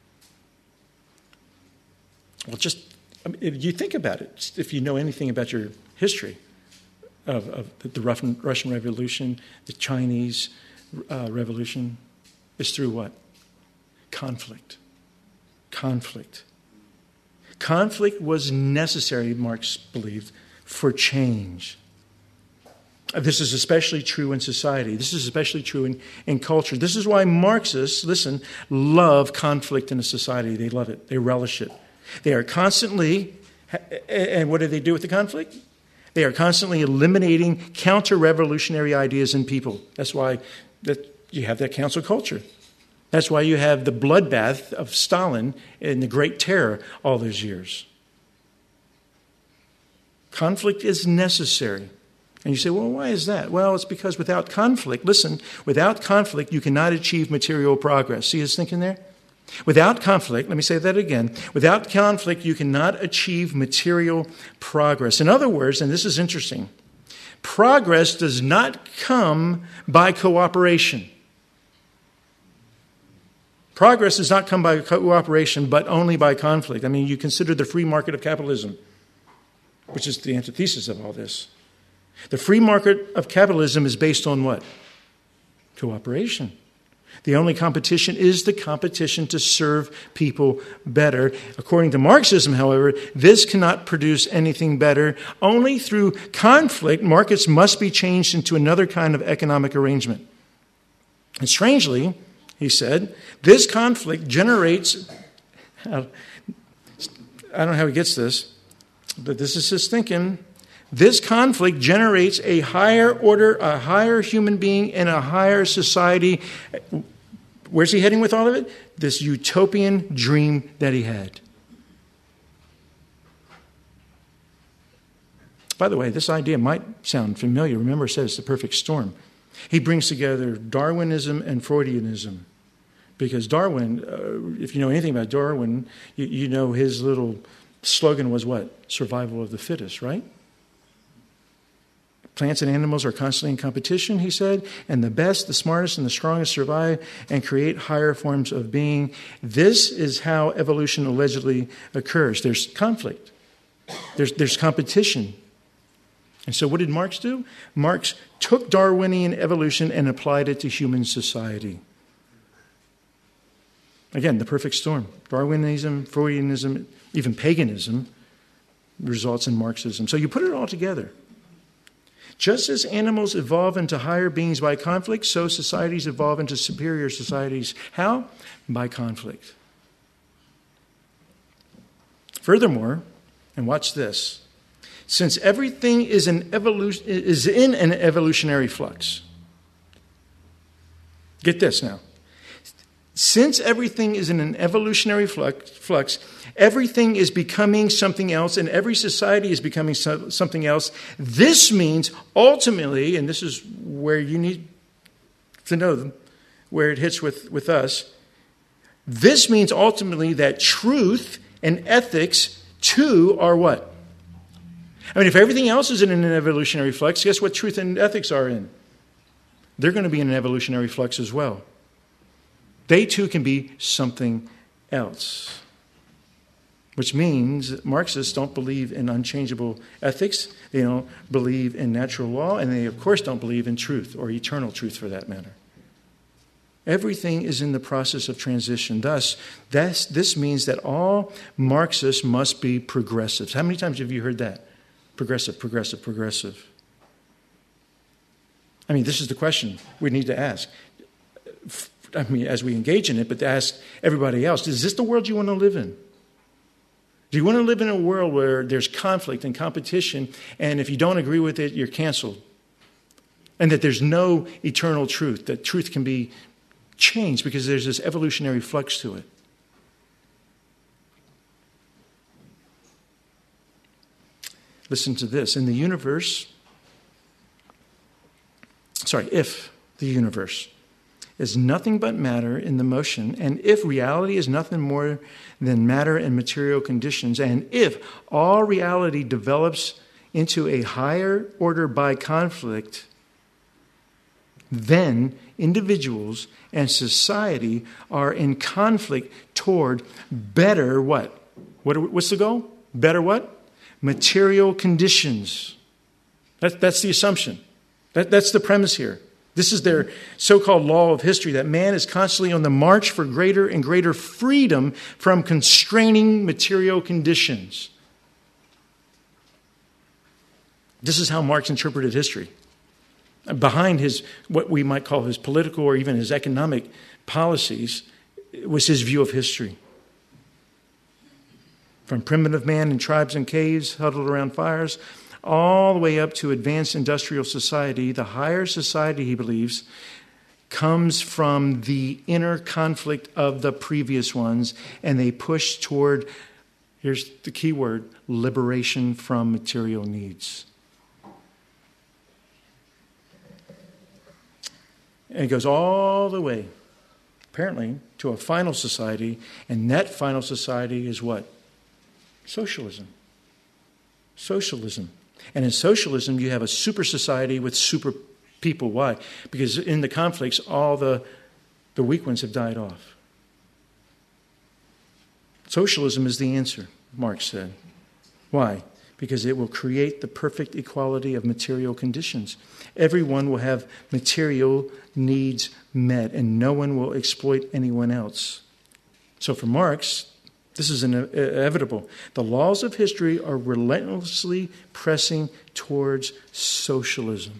Speaker 1: Well, just, I mean, if you think about it, if you know anything about your history of, of the Russian Revolution, the Chinese uh, Revolution, is through what? Conflict. Conflict. Conflict was necessary, Marx believed, for change. This is especially true in society. This is especially true in, in culture. This is why Marxists, listen, love conflict in a society. They love it. They relish it. They are constantly, and what do they do with the conflict? They are constantly eliminating counter-revolutionary ideas in people. That's why that you have that council culture. That's why you have the bloodbath of Stalin and the Great Terror all those years. Conflict is necessary. And you say, well, why is that? Well, it's because without conflict, listen, without conflict, you cannot achieve material progress. See his thinking there? Without conflict, let me say that again, without conflict, you cannot achieve material progress. In other words, and this is interesting, progress does not come by cooperation. Progress does not come by cooperation, but only by conflict. I mean, you consider the free market of capitalism, which is the antithesis of all this. The free market of capitalism is based on what? Cooperation. The only competition is the competition to serve people better. According to Marxism, however, this cannot produce anything better. Only through conflict, markets must be changed into another kind of economic arrangement. And strangely, he said, this conflict generates, I don't know how he gets this, but this is his thinking. This conflict generates a higher order, a higher human being, and a higher society. Where's he heading with all of it? This utopian dream that he had. By the way, this idea might sound familiar. Remember, I said it's the perfect storm. He brings together Darwinism and Freudianism. Because Darwin, uh, if you know anything about Darwin, you, you know his little slogan was what? Survival of the fittest, right? Plants and animals are constantly in competition, he said, and the best, the smartest, and the strongest survive and create higher forms of being. This is how evolution allegedly occurs. There's conflict. There's, there's competition. And so what did Marx do? Marx took Darwinian evolution and applied it to human society. Again, the perfect storm. Darwinism, Freudianism, even paganism results in Marxism. So you put it all together. Just as animals evolve into higher beings by conflict, so societies evolve into superior societies. How? By conflict. Furthermore, and watch this, since everything is, an evolu- is in an evolutionary flux. Get this now. Since everything is in an evolutionary flux, flux, everything is becoming something else, and every society is becoming so, something else. This means ultimately, and this is where you need to know them, where it hits with, with us, this means ultimately that truth and ethics too are what? I mean, if everything else is in an evolutionary flux, guess what truth and ethics are in? They're going to be in an evolutionary flux as well. They too can be something else. Which means that Marxists don't believe in unchangeable ethics. They don't believe in natural law. And they, of course, don't believe in truth, or eternal truth for that matter. Everything is in the process of transition. Thus, this, this means that all Marxists must be progressives. How many times have you heard that? Progressive, progressive, progressive. I mean, this is the question we need to ask. I mean, as we engage in it, but to ask everybody else, is this the world you want to live in? Do you want to live in a world where there's conflict and competition, and if you don't agree with it, you're canceled? And that there's no eternal truth, that truth can be changed because there's this evolutionary flux to it? Listen to this. In the universe, sorry, if the universe is nothing but matter in the motion, and if reality is nothing more than matter and material conditions, and if all reality develops into a higher order by conflict, then individuals and society are in conflict toward better what? What? What's the goal? Better what? Material conditions. That, that's the assumption. That, that's the premise here. This is their so-called law of history, that man is constantly on the march for greater and greater freedom from constraining material conditions. This is how Marx interpreted history. Behind his, what we might call his political or even his economic policies, was his view of history. From primitive man in tribes and caves huddled around fires, all the way up to advanced industrial society, the higher society, he believes, comes from the inner conflict of the previous ones, and they push toward, here's the key word, liberation from material needs. And it goes all the way, apparently, to a final society, and that final society is what? Socialism. Socialism. And in socialism, you have a super society with super people. Why? Because in the conflicts, all the, the weak ones have died off. Socialism is the answer, Marx said. Why? Because it will create the perfect equality of material conditions. Everyone will have material needs met, and no one will exploit anyone else. So for Marx, this is inevitable. The laws of history are relentlessly pressing towards socialism.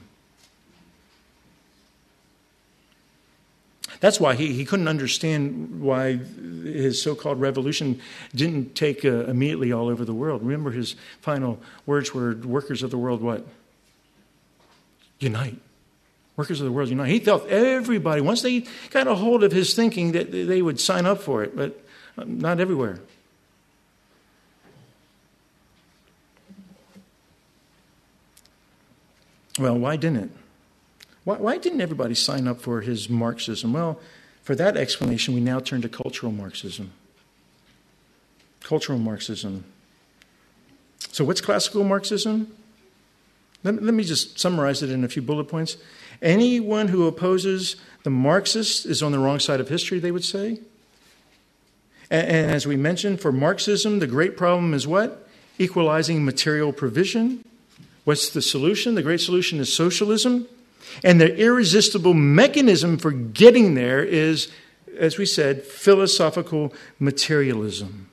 Speaker 1: That's why he, he couldn't understand why his so-called revolution didn't take uh, immediately all over the world. Remember, his final words were, workers of the world, what? Unite. Workers of the world, unite. He felt everybody, once they got a hold of his thinking, that they would sign up for it, but not everywhere. Well, why didn't it? Why, why didn't everybody sign up for his Marxism? Well, for that explanation, we now turn to cultural Marxism. Cultural Marxism. So what's classical Marxism? Let, let me just summarize it in a few bullet points. Anyone who opposes the Marxists is on the wrong side of history, they would say. And, and as we mentioned, for Marxism, the great problem is what? Equalizing material provision. What's the solution? The great solution is socialism. And the irresistible mechanism for getting there is, as we said, philosophical materialism.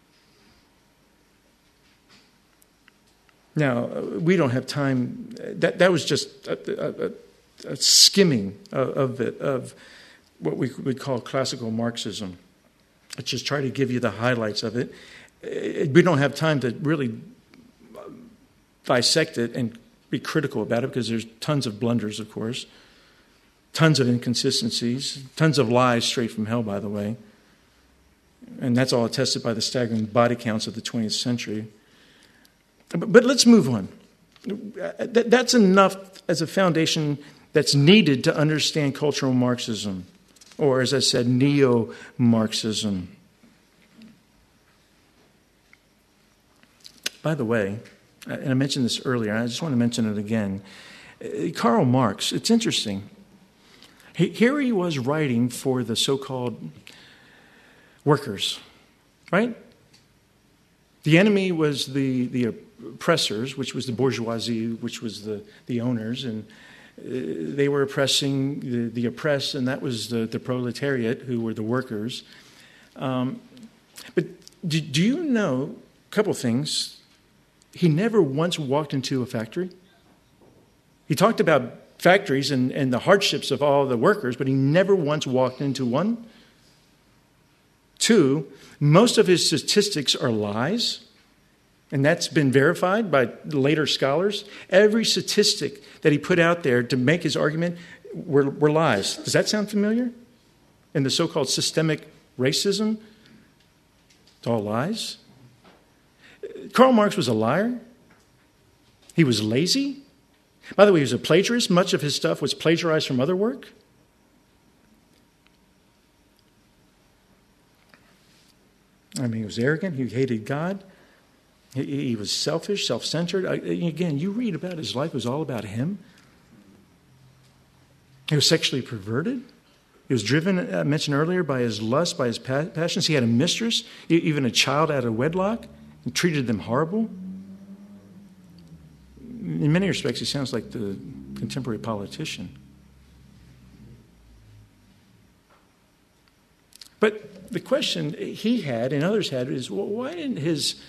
Speaker 1: Now, we don't have time. That, that was just a, a, a skimming of, of it, of what we would call classical Marxism. Let's just try to give you the highlights of it. We don't have time to really dissect it and be critical about it because there's tons of blunders, of course, tons of inconsistencies, tons of lies straight from hell, by the way. And that's all attested by the staggering body counts of the twentieth century. But, but let's move on. That's enough as a foundation that's needed to understand cultural Marxism, or as I said, neo-Marxism. By the way, and I mentioned this earlier, I just want to mention it again. Karl Marx, it's interesting. Here he was writing for the so-called workers, right? The enemy was the, the oppressors, which was the bourgeoisie, which was the, the owners, and uh, they were oppressing the, the oppressed, and that was the, the proletariat, who were the workers. Um, but do, do you know a couple things? He never once walked into a factory. He talked about factories and, and the hardships of all the workers, but he never once walked into one. Two, most of his statistics are lies, and that's been verified by later scholars. Every statistic that he put out there to make his argument were, were lies. Does that sound familiar? And the so-called systemic racism, it's all lies. Karl Marx was a liar. He was lazy. By the way, he was a plagiarist. Much of his stuff was plagiarized from other work. I mean, he was arrogant. He hated God. He, he was selfish, self-centered. I, again, you read about his life. It was all about him. He was sexually perverted. He was driven, I mentioned earlier, by his lust, by his passions. He had a mistress, even a child out of wedlock, and treated them horrible. In many respects, he sounds like the contemporary politician. But the question he had and others had is, well, why didn't his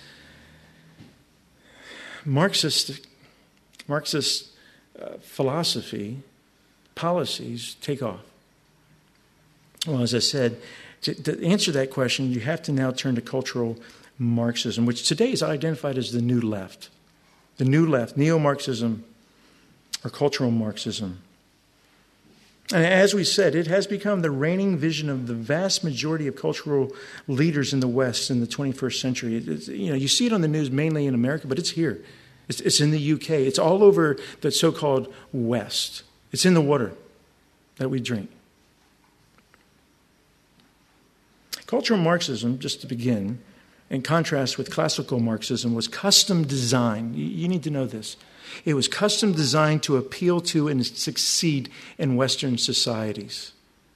Speaker 1: Marxist, Marxist uh, philosophy, policies take off? Well, as I said, to, to answer that question, you have to now turn to cultural Marxism, which today is identified as the New Left. The New Left, neo-Marxism or cultural Marxism. And as we said, it has become the reigning vision of the vast majority of cultural leaders in the West in the twenty-first century. It's, you know, you see it on the news mainly in America, but it's here. It's, it's in the U K. It's all over the so-called West. It's in the water that we drink. Cultural Marxism, just to begin, in contrast with classical Marxism, was custom designed. You need to know this. It was custom designed to appeal to and succeed in Western societies.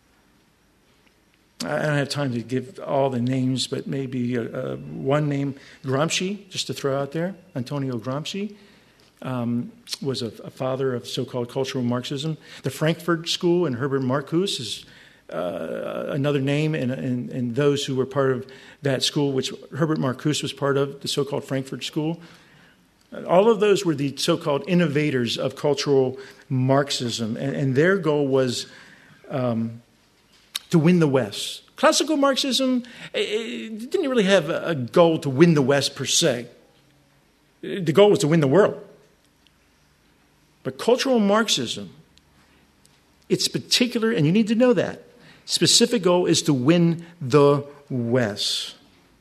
Speaker 1: I don't have time to give all the names, but maybe uh, uh, one name, Gramsci, just to throw out there. Antonio Gramsci um, was a, a father of so-called cultural Marxism. The Frankfurt School and Herbert Marcuse is Uh, another name, and, and, and those who were part of that school, which Herbert Marcuse was part of, the so-called Frankfurt School. All of those were the so-called innovators of cultural Marxism, and, and their goal was um, to win the West. Classical Marxism it didn't really have a goal to win the West per se. The goal was to win the world. But cultural Marxism, its particular, and you need to know that, specific goal is to win the West.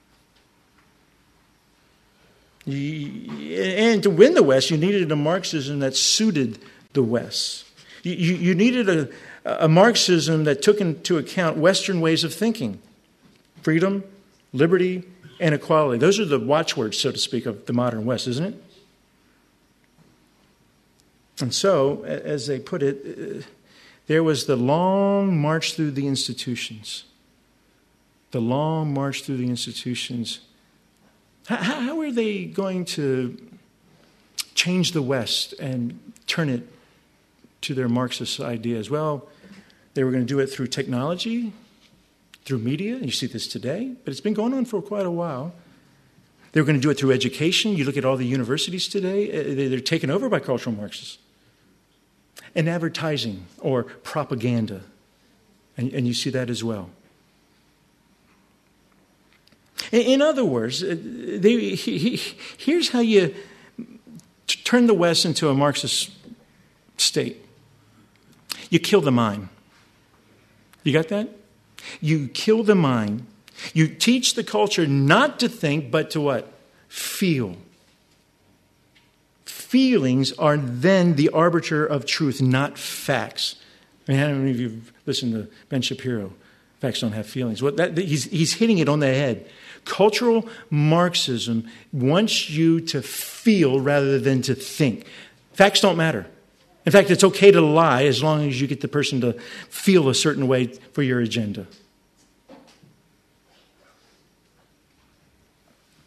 Speaker 1: And to win the West, you needed a Marxism that suited the West. You, you, you needed a, a Marxism that took into account Western ways of thinking. Freedom, liberty, and equality. Those are the watchwords, so to speak, of the modern West, isn't it? And so, as they put it, there was the long march through the institutions. The long march through the institutions. How, how are they going to change the West and turn it to their Marxist ideas? Well, they were going to do it through technology, through media. You see this today, but it's been going on for quite a while. They were going to do it through education. You look at all the universities today, they're taken over by cultural Marxists. And advertising or propaganda. And, and you see that as well. In, in other words, they, he, he, here's how you t- turn the West into a Marxist state. You kill the mind. You got that? You kill the mind. You teach the culture not to think, but to what? Feel. Feelings are then the arbiter of truth, not facts. I mean, how many of you have listened to Ben Shapiro? Facts don't have feelings. Well, that, he's, he's hitting it on the head. Cultural Marxism wants you to feel rather than to think. Facts don't matter. In fact, it's okay to lie as long as you get the person to feel a certain way for your agenda.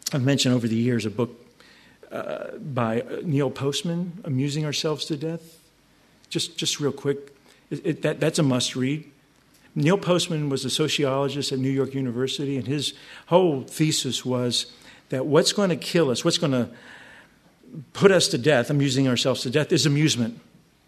Speaker 1: I've mentioned over the years a book uh, by Neil Postman, Amusing Ourselves to Death. Just just real quick, it, it, that, that's a must-read. Neil Postman was a sociologist at New York University, and his whole thesis was that what's going to kill us, what's going to put us to death, amusing ourselves to death, is amusement.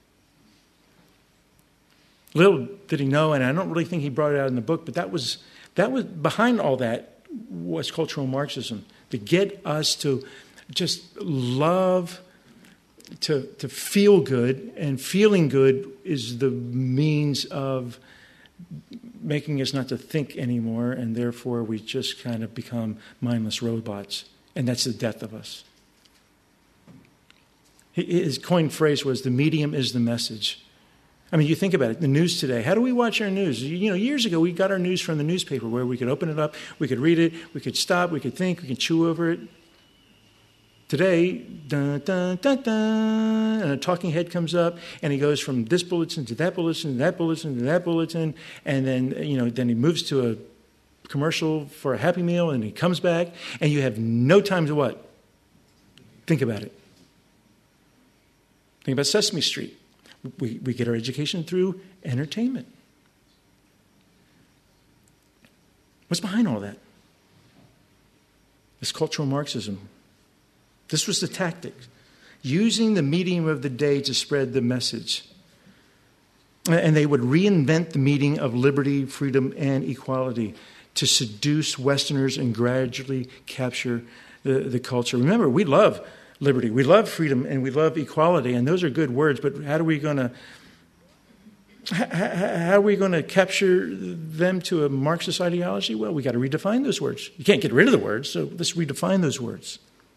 Speaker 1: Little did he know, and I don't really think he brought it out in the book, but that was that was behind all that was cultural Marxism, to get us to just love, to to feel good, and feeling good is the means of making us not to think anymore, and therefore we just kind of become mindless robots, and that's the death of us. His coined phrase was, the medium is the message. I mean, you think about it, the news today. How do we watch our news? You know, years ago, we got our news from the newspaper where we could open it up, we could read it, we could stop, we could think, we could chew over it. Today, dun, dun, dun, dun, and a talking head comes up, and he goes from this bulletin to that bulletin, to that bulletin, to that bulletin, and then, you know, then he moves to a commercial for a Happy Meal, and he comes back, and you have no time to what? Think about it. Think about Sesame Street. We, we get our education through entertainment. What's behind all that? It's cultural Marxism. This was the tactic, using the medium of the day to spread the message. And they would reinvent the meaning of liberty, freedom, and equality to seduce Westerners and gradually capture the, the culture. Remember, we love liberty, we love freedom, and we love equality, and those are good words, but how are we going to how are we going to capture them to a Marxist ideology? Well, we got to redefine those words. You can't get rid of the words, so let's redefine those words.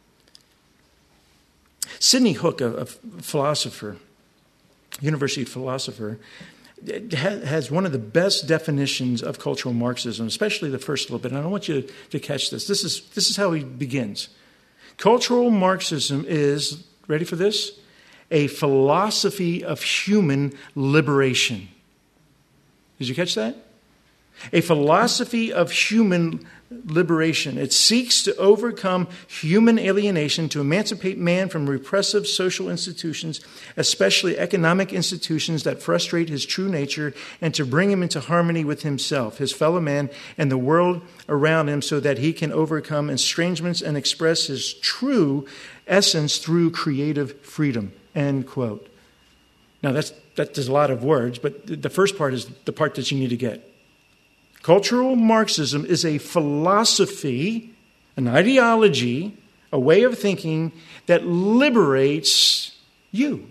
Speaker 1: Sidney Hook, a, a philosopher, university philosopher, has one of the best definitions of cultural Marxism, especially the first little bit. And I want you to catch this. This is, this is how he begins. Cultural Marxism is, ready for this? A philosophy of human liberation. Did you catch that? A philosophy of human liberation. It seeks to overcome human alienation, to emancipate man from repressive social institutions, especially economic institutions that frustrate his true nature, and to bring him into harmony with himself, his fellow man, and the world around him, so that he can overcome estrangements and express his true essence through creative freedom. End quote. Now, that's, that's a lot of words, but the first part is the part that you need to get. Cultural Marxism is a philosophy, an ideology, a way of thinking that liberates you.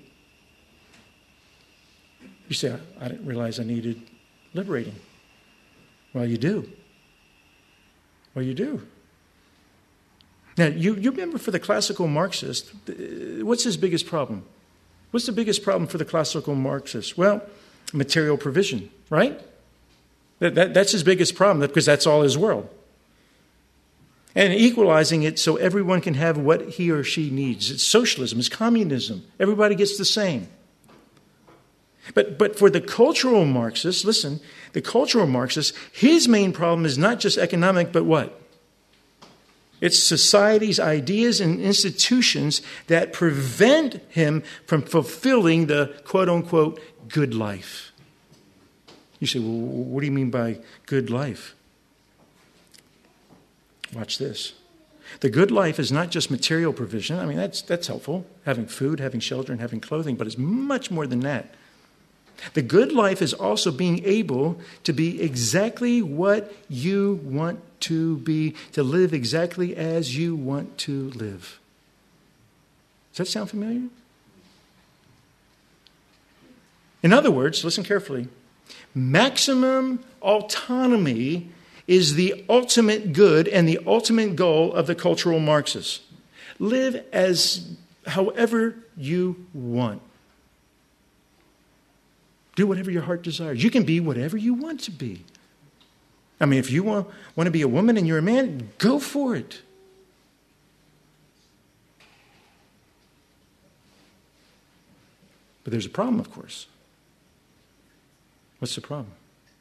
Speaker 1: You say, I didn't realize I needed liberating. Well, you do. Well, you do. Now, you, you remember for the classical Marxist, what's his biggest problem? What's the biggest problem for the classical Marxist? Well, material provision, right? That, that, that's his biggest problem, because that's all his world. And equalizing it so everyone can have what he or she needs. It's socialism, it's communism. Everybody gets the same. But, but for the cultural Marxist, listen, the cultural Marxist, his main problem is not just economic, but what? It's society's ideas and institutions that prevent him from fulfilling the quote-unquote good life. You say, well, what do you mean by good life? Watch this. The good life is not just material provision. I mean, that's that's helpful, having food, having shelter, and having clothing, but it's much more than that. The good life is also being able to be exactly what you want to be, to live exactly as you want to live. Does that sound familiar? In other words, listen carefully. Maximum autonomy is the ultimate good and the ultimate goal of the cultural Marxists. Live as however you want. Do whatever your heart desires. You can be whatever you want to be. I mean, if you want, want to be a woman and you're a man, go for it. But there's a problem, of course. What's the problem?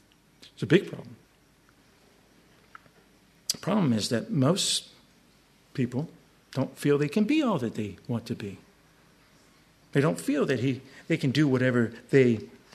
Speaker 1: It's a big problem. The problem is that most people don't feel they can be all that they want to be. They don't feel that he, they can do whatever they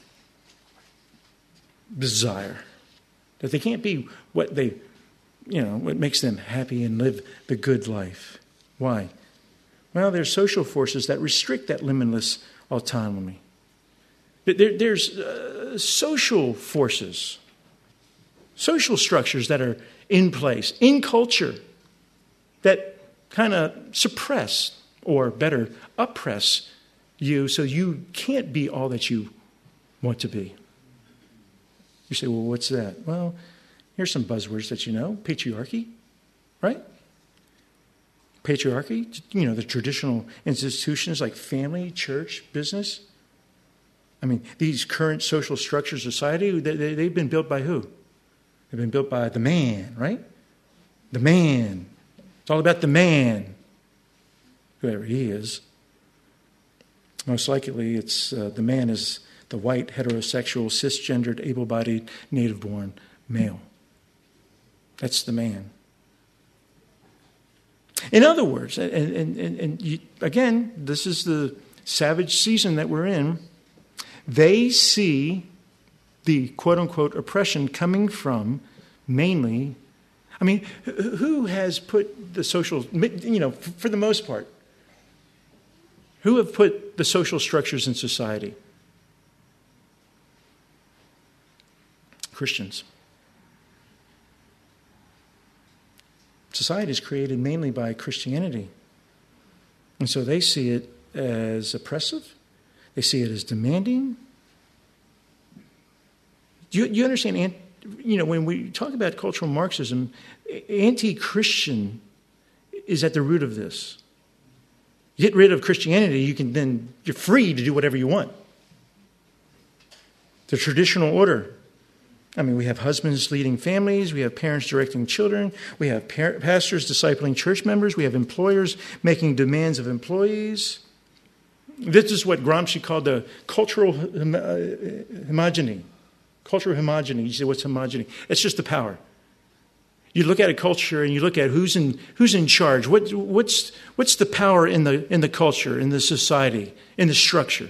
Speaker 1: desire. That they can't be what they, you know, what makes them happy and live the good life. Why? Well, there's social forces that restrict that limitless autonomy. There, there's uh, social forces, social structures that are in place, in culture, that kind of suppress, or better, oppress you so you can't be all that you want to be. You say, well, what's that? Well, here's some buzzwords that you know. Patriarchy, right? Patriarchy, you know, the traditional institutions like family, church, business. I mean, these current social structures of society, they, they, they've been built by who? They've been built by the man, right? The man. It's all about the man, whoever he is. Most likely, it's uh, the man is the white, heterosexual, cisgendered, able-bodied, native-born male. That's the man. In other words, and, and, and, and you, again, this is the savage season that we're in, they see the quote-unquote oppression coming from mainly, I mean, who has put the social, you know, for the most part, who have put the social structures in society? Christians. Society is created mainly by Christianity. And so they see it as oppressive. They see it as demanding. Do you, you understand, you know, when we talk about cultural Marxism, anti-Christian is at the root of this. You get rid of Christianity, you can then, you're free to do whatever you want. The traditional order. I mean, we have husbands leading families, we have parents directing children, we have par- pastors discipling church members, we have employers making demands of employees. This is what Gramsci called the cultural hom- uh, homogeny. Cultural homogeny. You say, what's homogeny? It's just the power. You look at a culture and you look at who's in who's in charge. What, what's what's the power in the in the culture, in the society, in the structure?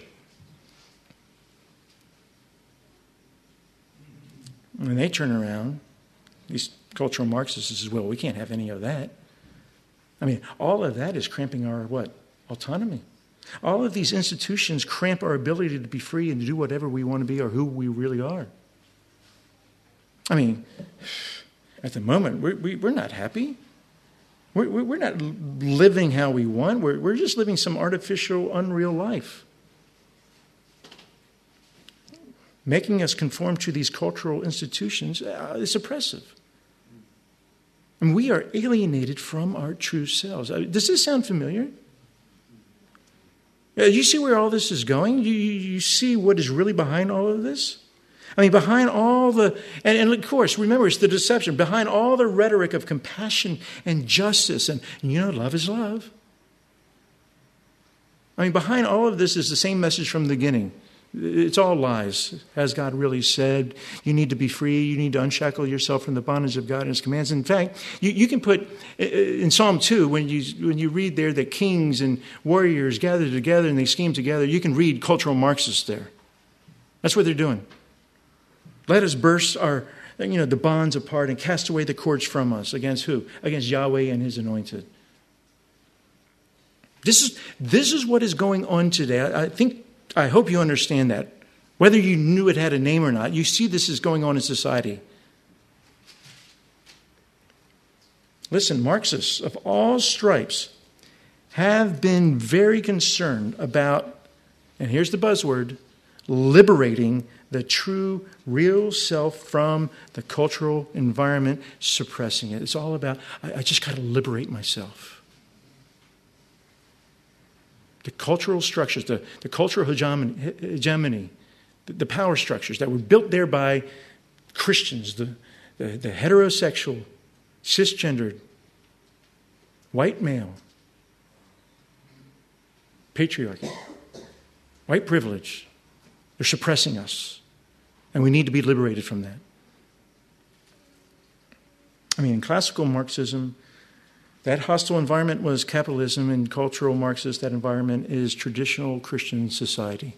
Speaker 1: And they turn around, these cultural Marxists says, well, we can't have any of that. I mean, all of that is cramping our what? Autonomy. All of these institutions cramp our ability to be free and to do whatever we want to be or who we really are. I mean, at the moment, we're, we, we're not happy. We're, we're not living how we want. We're, we're just living some artificial, unreal life. Making us conform to these cultural institutions uh, is oppressive. And we are alienated from our true selves. Uh, does this sound familiar? Uh, you see where all this is going? You, you, you see what is really behind all of this? I mean, behind all the, and, and of course, remember, it's the deception. Behind all the rhetoric of compassion and justice, and, you know, love is love. I mean, behind all of this is the same message from the beginning. It's all lies. Has God really said? You need to be free. You need to unshackle yourself from the bondage of God and His commands. In fact, you, you can put, in Psalm two, when you when you read there that kings and warriors gather together and they scheme together, you can read cultural Marxists there. That's what they're doing. Let us burst our, you know, the bonds apart and cast away the cords from us. Against who? Against Yahweh and His anointed. This is this is what is going on today. I, I think, I hope you understand that. Whether you knew it had a name or not, you see this is going on in society. Listen, Marxists of all stripes have been very concerned about, and here's the buzzword, liberating the true, real self from the cultural environment, suppressing it. It's all about, I, I just got to liberate myself. The cultural structures, the, the cultural hegemony, hegemony the, the power structures that were built there by Christians, the, the, the heterosexual, cisgendered, white male, patriarchy, white privilege. They're suppressing us. And we need to be liberated from that. I mean, in classical Marxism, That hostile environment was capitalism, and cultural Marxist, that environment is traditional Christian society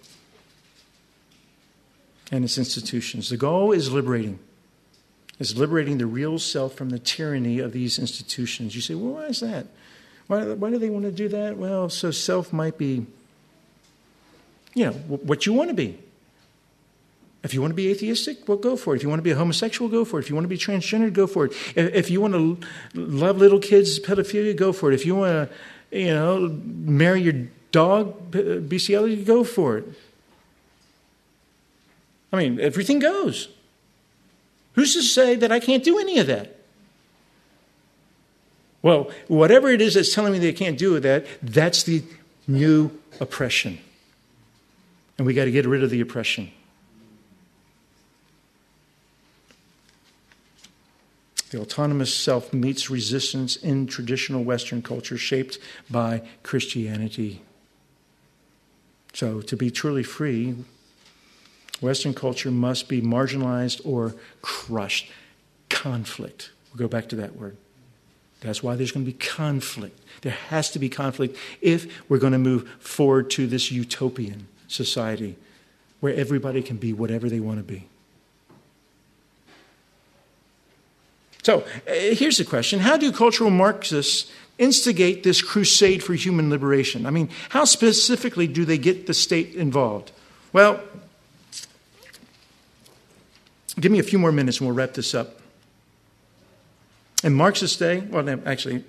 Speaker 1: and its institutions. The goal is liberating. It's liberating the real self from the tyranny of these institutions. You say, well, why is that? Why, why do they want to do that? Well, so self might be, you know, what you want to be. If you want to be atheistic, well, go for it. If you want to be a homosexual, go for it. If you want to be transgender, go for it. If, if you want to love little kids, pedophilia, go for it. If you want to, you know, marry your dog, bestiality, go for it. I mean, everything goes. Who's to say that I can't do any of that? Well, whatever it is that's telling me they can't do that, that's the new oppression. And we got to get rid of the oppression. The autonomous self meets resistance in traditional Western culture shaped by Christianity. So to be truly free, Western culture must be marginalized or crushed. Conflict. We'll go back to that word. That's why there's going to be conflict. There has to be conflict if we're going to move forward to this utopian society where everybody can be whatever they want to be. So uh, here's the question. How do cultural Marxists instigate this crusade for human liberation? I mean, how specifically do they get the state involved? Well, give me a few more minutes and we'll wrap this up. In Marxist day, well, no, actually,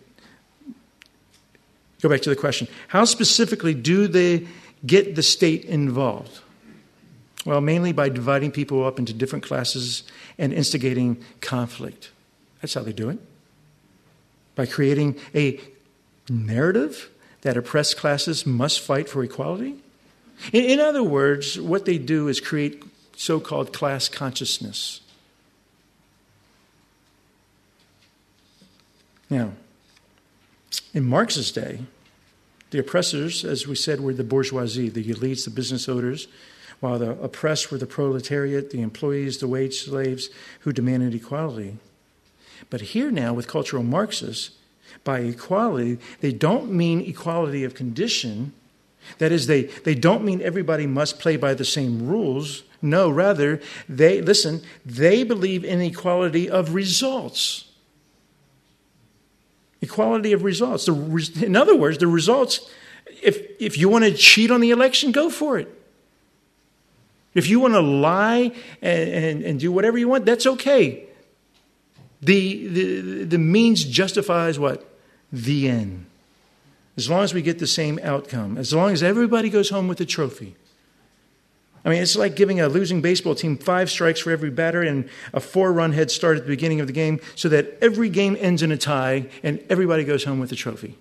Speaker 1: go back to the question. How specifically do they get the state involved? Well, mainly by dividing people up into different classes and instigating conflict. That's how they do it. By creating a narrative that oppressed classes must fight for equality. In, in other words, what they do is create so-called class consciousness. Now, in Marx's day, the oppressors, as we said, were the bourgeoisie, the elites, the business owners, while the oppressed were the proletariat, the employees, the wage slaves who demanded equality. But here now, with cultural Marxists, by equality, they don't mean equality of condition. That is, they, they don't mean everybody must play by the same rules. No, rather, they, listen, they believe in equality of results. Equality of results. The, in other words, the results, if, if you want to cheat on the election, go for it. If you want to lie and, and, and do whatever you want, that's okay. The, the, the means justifies what? The end. As long as we get the same outcome. As long as everybody goes home with a trophy. I mean, it's like giving a losing baseball team five strikes for every batter and a four-run head start at the beginning of the game so that every game ends in a tie and everybody goes home with a trophy.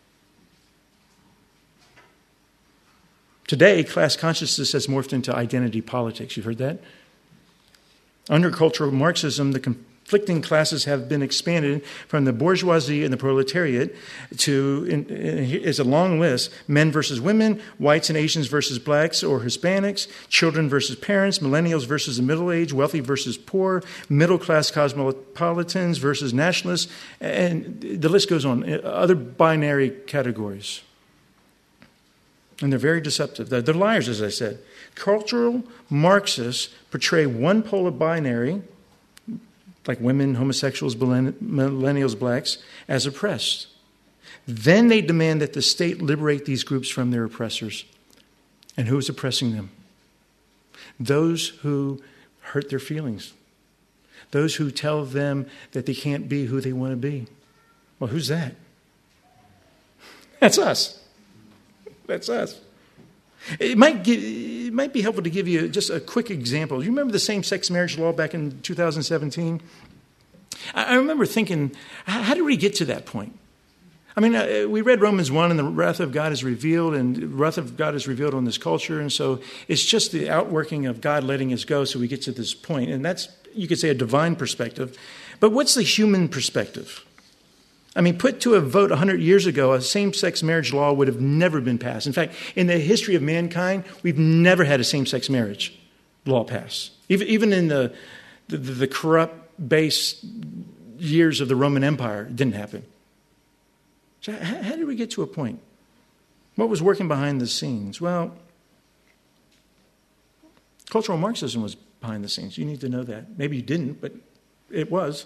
Speaker 1: Today, class consciousness has morphed into identity politics. You've heard that? Under cultural Marxism, the conflicting classes have been expanded from the bourgeoisie and the proletariat to, in, in, is a long list, men versus women, whites and Asians versus blacks or Hispanics, children versus parents, millennials versus the middle age, wealthy versus poor, middle-class cosmopolitans versus nationalists, and the list goes on, other binary categories. And they're very deceptive. They're, they're liars, as I said. Cultural Marxists portray one polar binary, like women, homosexuals, millennials, blacks, as oppressed. Then they demand that the state liberate these groups from their oppressors. And who is oppressing them? Those who hurt their feelings. Those who tell them that they can't be who they want to be. Well, who's that? That's us. That's us. It might give, it might be helpful to give you just a quick example. You remember the same-sex marriage law back in two thousand seventeen? I remember thinking, how did we get to that point? I mean, uh, we read Romans one, and the wrath of God is revealed, and the wrath of God is revealed on this culture, and so it's just the outworking of God letting us go so we get to this point. And that's, you could say, a divine perspective. But what's the human perspective? I mean, put to a vote one hundred years ago, a same-sex marriage law would have never been passed. In fact, in the history of mankind, we've never had a same-sex marriage law passed. Even, even in the, the, the corrupt base years of the Roman Empire, it didn't happen. So how, how did we get to a point? What was working behind the scenes? Well, cultural Marxism was behind the scenes. You need to know that. Maybe you didn't, but it was.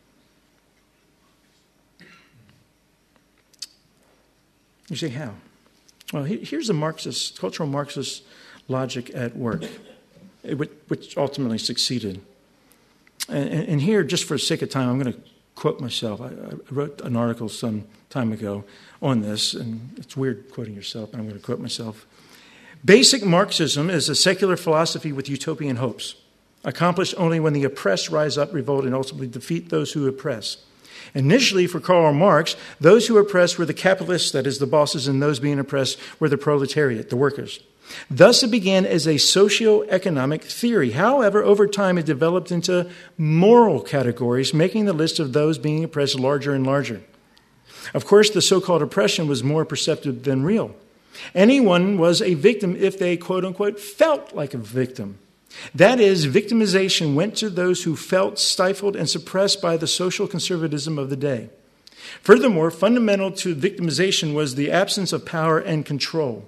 Speaker 1: You say, how? Well, here's a Marxist, cultural Marxist logic at work, which ultimately succeeded. And, and here, just for the sake of time, I'm going to quote myself. I, I wrote an article some time ago on this, and it's weird quoting yourself, but I'm going to quote myself. Basic Marxism is a secular philosophy with utopian hopes, accomplished only when the oppressed rise up, revolt, and ultimately defeat those who oppress. Initially, for Karl Marx, those who oppressed were the capitalists, that is, the bosses, and those being oppressed were the proletariat, the workers. Thus, it began as a socio-economic theory. However, over time, it developed into moral categories, making the list of those being oppressed larger and larger. Of course, the so-called oppression was more perceptive than real. Anyone was a victim if they, quote-unquote, felt like a victim. That is, victimization went to those who felt stifled and suppressed by the social conservatism of the day. Furthermore, fundamental to victimization was the absence of power and control.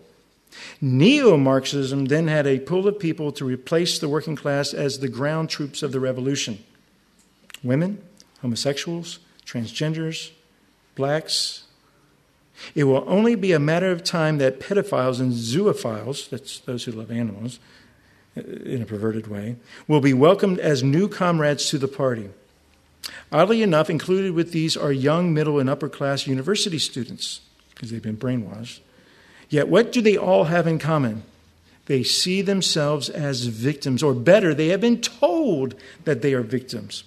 Speaker 1: Neo-Marxism then had a pool of people to replace the working class as the ground troops of the revolution. Women, homosexuals, transgenders, blacks. It will only be a matter of time that pedophiles and zoophiles, that's those who love animals, in a perverted way, will be welcomed as new comrades to the party. Oddly enough, included with these are young, middle, and upper-class university students, because they've been brainwashed. Yet what do they all have in common? They see themselves as victims, or better, they have been told that they are victims.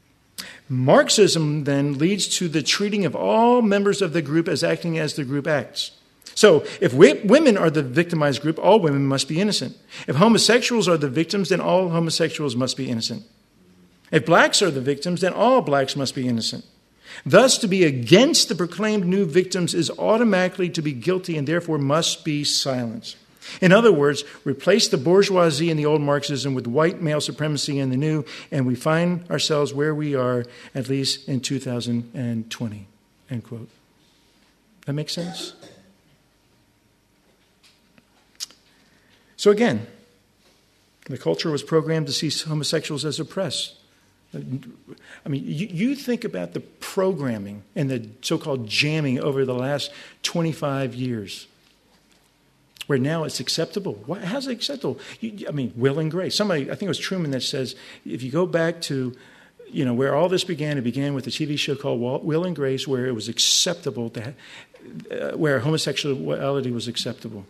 Speaker 1: Marxism then leads to the treating of all members of the group as acting as the group acts. So if we, women are the victimized group, all women must be innocent. If homosexuals are the victims, then all homosexuals must be innocent. If blacks are the victims, then all blacks must be innocent. Thus, to be against the proclaimed new victims is automatically to be guilty and therefore must be silenced. In other words, replace the bourgeoisie in the old Marxism with white male supremacy in the new, and we find ourselves where we are, at least in two thousand twenty, end quote. That makes sense? So again, the culture was programmed to see homosexuals as oppressed. I mean, you, you think about the programming and the so-called jamming over the last twenty-five years, where now it's acceptable. Why, how's it acceptable? You, I mean, Will and Grace. Somebody, I think it was Truman, that says, if you go back to, you know, where all this began, it began with a T V show called Will and Grace, where it was acceptable to, uh, where homosexuality was acceptable.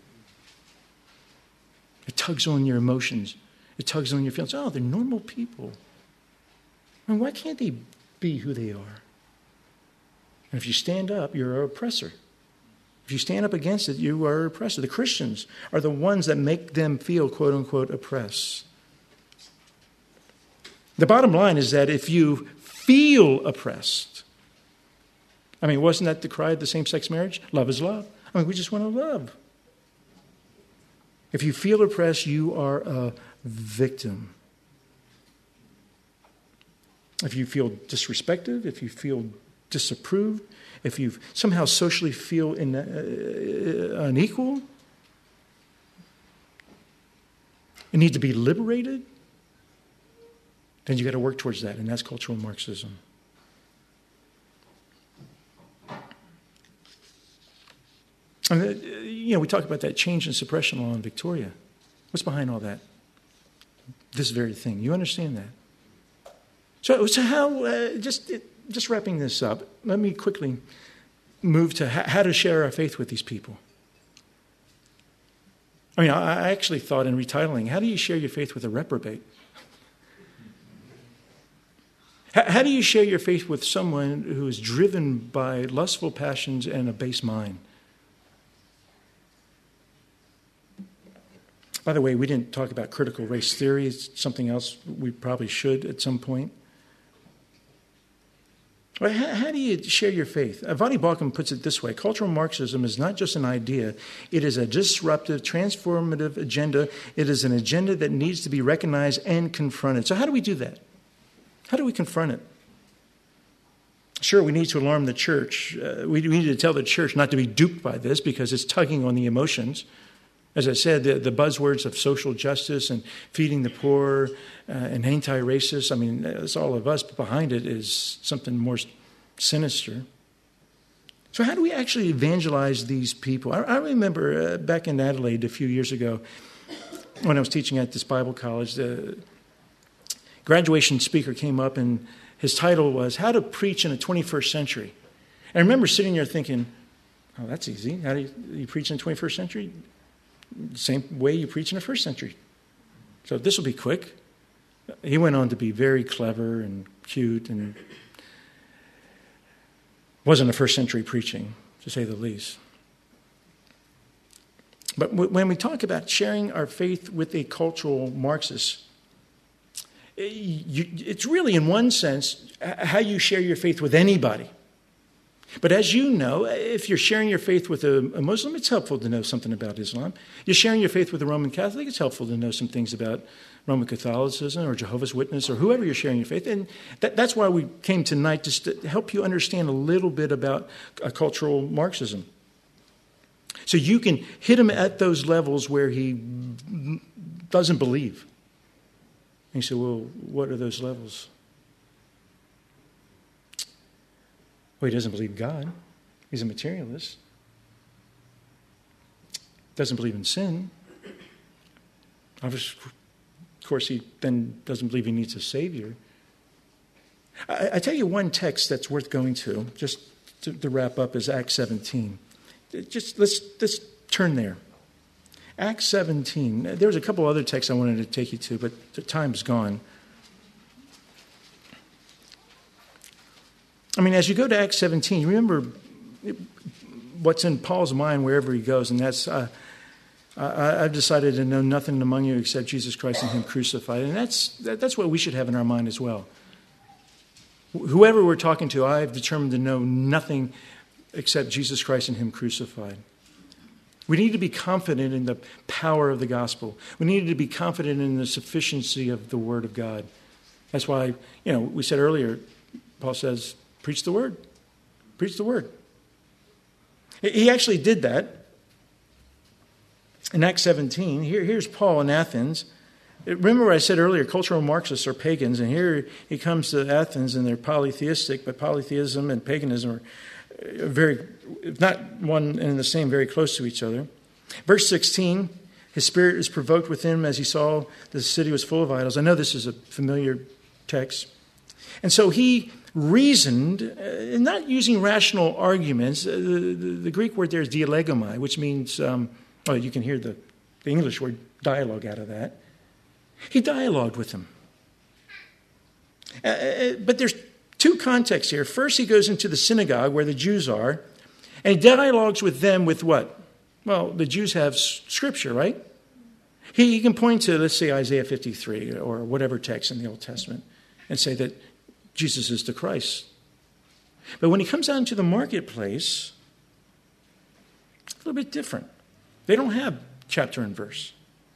Speaker 1: It tugs on your emotions. It tugs on your feelings. Oh, they're normal people. I mean, why can't they be who they are? And if you stand up, you're an oppressor. If you stand up against it, you are an oppressor. The Christians are the ones that make them feel, quote unquote, oppressed. The bottom line is that if you feel oppressed, I mean, wasn't that the cry of the same-sex marriage? Love is love. I mean, we just want to love. If you feel oppressed, you are a victim. If you feel disrespected, if you feel disapproved, if you somehow socially feel in, uh, unequal, and need to be liberated, then you got to work towards that, and that's cultural Marxism. And, uh, you know, we talk about that change in suppression law in Victoria. What's behind all that? This very thing. You understand that? So, so how, uh, just, just wrapping this up, let me quickly move to how, how to share our faith with these people. I mean, I, I actually thought in retitling, how do you share your faith with a reprobate? How, how do you share your faith with someone who is driven by lustful passions and a base mind? By the way, we didn't talk about critical race theory. It's something else we probably should at some point. How, how do you share your faith? Avani Balkan puts it this way. Cultural Marxism is not just an idea. It is a disruptive, transformative agenda. It is an agenda that needs to be recognized and confronted. So how do we do that? How do we confront it? Sure, we need to alarm the church. Uh, we, we need to tell the church not to be duped by this because it's tugging on the emotions. As I said, the, the buzzwords of social justice and feeding the poor uh, and anti-racist, I mean, it's all of us, but behind it is something more sinister. So how do we actually evangelize these people? I, I remember uh, back in Adelaide a few years ago when I was teaching at this Bible college, the graduation speaker came up and his title was How to Preach in the twenty-first Century. And I remember sitting there thinking, oh, that's easy. How do you, you preach in the twenty-first century? Same way you preach in the first century. So this will be quick. He went on to be very clever and cute and wasn't a first century preaching, to say the least. But when we talk about sharing our faith with a cultural Marxist, it's really, in one sense, how you share your faith with anybody. But as you know, if you're sharing your faith with a, a Muslim, it's helpful to know something about Islam. You're sharing your faith with a Roman Catholic, it's helpful to know some things about Roman Catholicism or Jehovah's Witness or whoever you're sharing your faith. And that, that's why we came tonight, just to help you understand a little bit about uh, cultural Marxism. So you can hit him at those levels where he doesn't believe. And you say, well, what are those levels? Well, he doesn't believe God. He's a materialist. Doesn't believe in sin. Of course, he then doesn't believe he needs a Savior. I, I tell you one text that's worth going to, just to, to wrap up, is Acts seventeen. Just let's, let's turn there. Acts seventeen. There was a couple other texts I wanted to take you to, but the time's gone. I mean, as you go to Acts seventeen, remember what's in Paul's mind wherever he goes, and that's, uh, I, I've decided to know nothing among you except Jesus Christ and him crucified. And that's, that, that's what we should have in our mind as well. Whoever we're talking to, I've determined to know nothing except Jesus Christ and him crucified. We need to be confident in the power of the gospel. We need to be confident in the sufficiency of the word of God. That's why, you know, we said earlier, Paul says, preach the word. Preach the word. He actually did that. In Acts seventeen, here, here's Paul in Athens. Remember what I said earlier, cultural Marxists are pagans, and here he comes to Athens and they're polytheistic, but polytheism and paganism are very, if not one and the same, very close to each other. Verse sixteen, his spirit is provoked within him as he saw the city was full of idols. I know this is a familiar text. And so he reasoned, uh, not using rational arguments. Uh, the, the, the Greek word there is dialegomai, which means, um, oh, you can hear the, the English word dialogue out of that. He dialogued with them. Uh, but there's two contexts here. First, he goes into the synagogue where the Jews are, and he dialogues with them with what? Well, the Jews have scripture, right? He, he can point to, let's say, Isaiah fifty-three or whatever text in the Old Testament and say that Jesus is the Christ. But when he comes out into the marketplace, it's a little bit different. They don't have chapter and verse.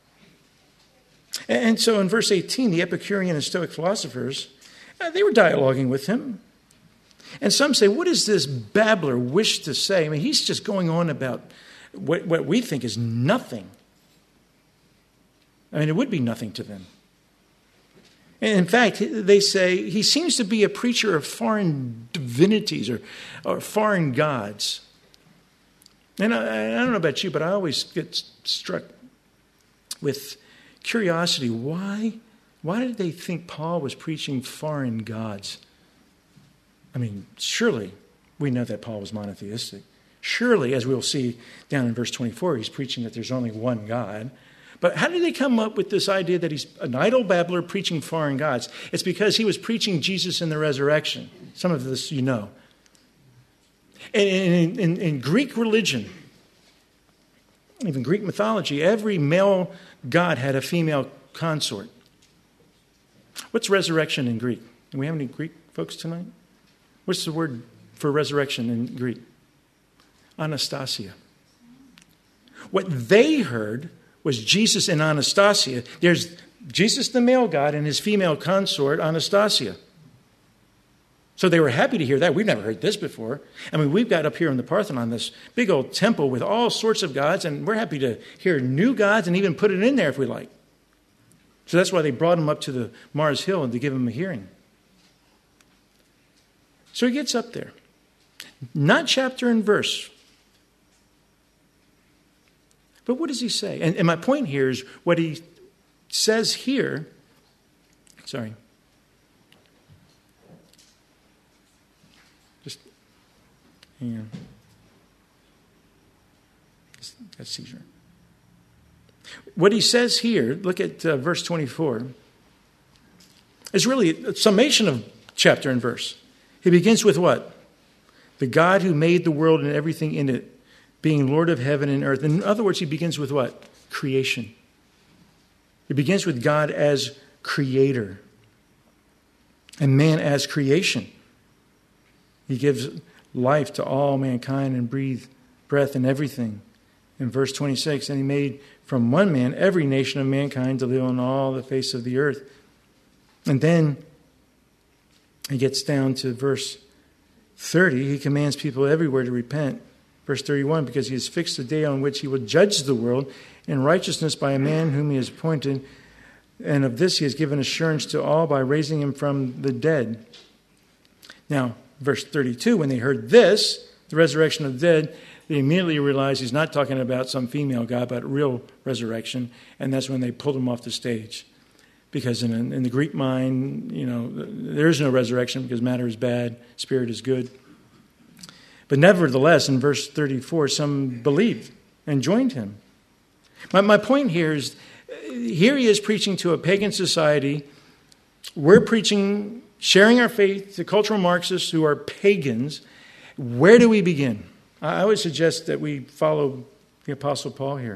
Speaker 1: And so in verse eighteen, the Epicurean and Stoic philosophers, uh, they were dialoguing with him. And some say, what does this babbler wish to say? I mean, he's just going on about what, what we think is nothing. I mean, it would be nothing to them. And in fact, they say he seems to be a preacher of foreign divinities or, or foreign gods. And I, I don't know about you, but I always get struck with curiosity. Why, why did they think Paul was preaching foreign gods? I mean, surely we know that Paul was monotheistic. Surely, as we'll see down in verse twenty-four, he's preaching that there's only one God. But how did they come up with this idea that he's an idle babbler preaching foreign gods? It's because he was preaching Jesus in the resurrection. Some of this you know. And in, in, in Greek religion, even Greek mythology, every male god had a female consort. What's resurrection in Greek? Do we have any Greek folks tonight? What's the word for resurrection in Greek? Anastasia. What they heard was Jesus and Anastasia. There's Jesus the male god and his female consort, Anastasia. So they were happy to hear that. We've never heard this before. I mean, we've got up here in the Parthenon this big old temple with all sorts of gods, and we're happy to hear new gods and even put it in there if we like. So that's why they brought him up to the Mars Hill and to give him a hearing. So he gets up there. Not chapter and verse. But what does he say? And, and my point here is what he says here. Sorry. Just hang on. That's Caesar. What he says here, look at uh, verse twenty-four, is really a summation of chapter and verse. He begins with what? The God who made the world and everything in it, being Lord of heaven and earth. In other words, he begins with what? Creation. He begins with God as creator and man as creation. He gives life to all mankind and breathed breath and everything. In verse twenty-six, and he made from one man every nation of mankind to live on all the face of the earth. And then he gets down to verse thirty. He commands people everywhere to repent. Verse thirty-one, because he has fixed the day on which he will judge the world in righteousness by a man whom he has appointed. And of this he has given assurance to all by raising him from the dead. Now, verse thirty-two, when they heard this, the resurrection of the dead, they immediately realized he's not talking about some female god, but real resurrection. And that's when they pulled him off the stage. Because in, in the Greek mind, you know, there is no resurrection because matter is bad, spirit is good. But nevertheless, in verse thirty-four, some believed and joined him. My, my point here is, here he is preaching to a pagan society. We're preaching, sharing our faith to cultural Marxists who are pagans. Where do we begin? I would suggest that we follow the Apostle Paul here.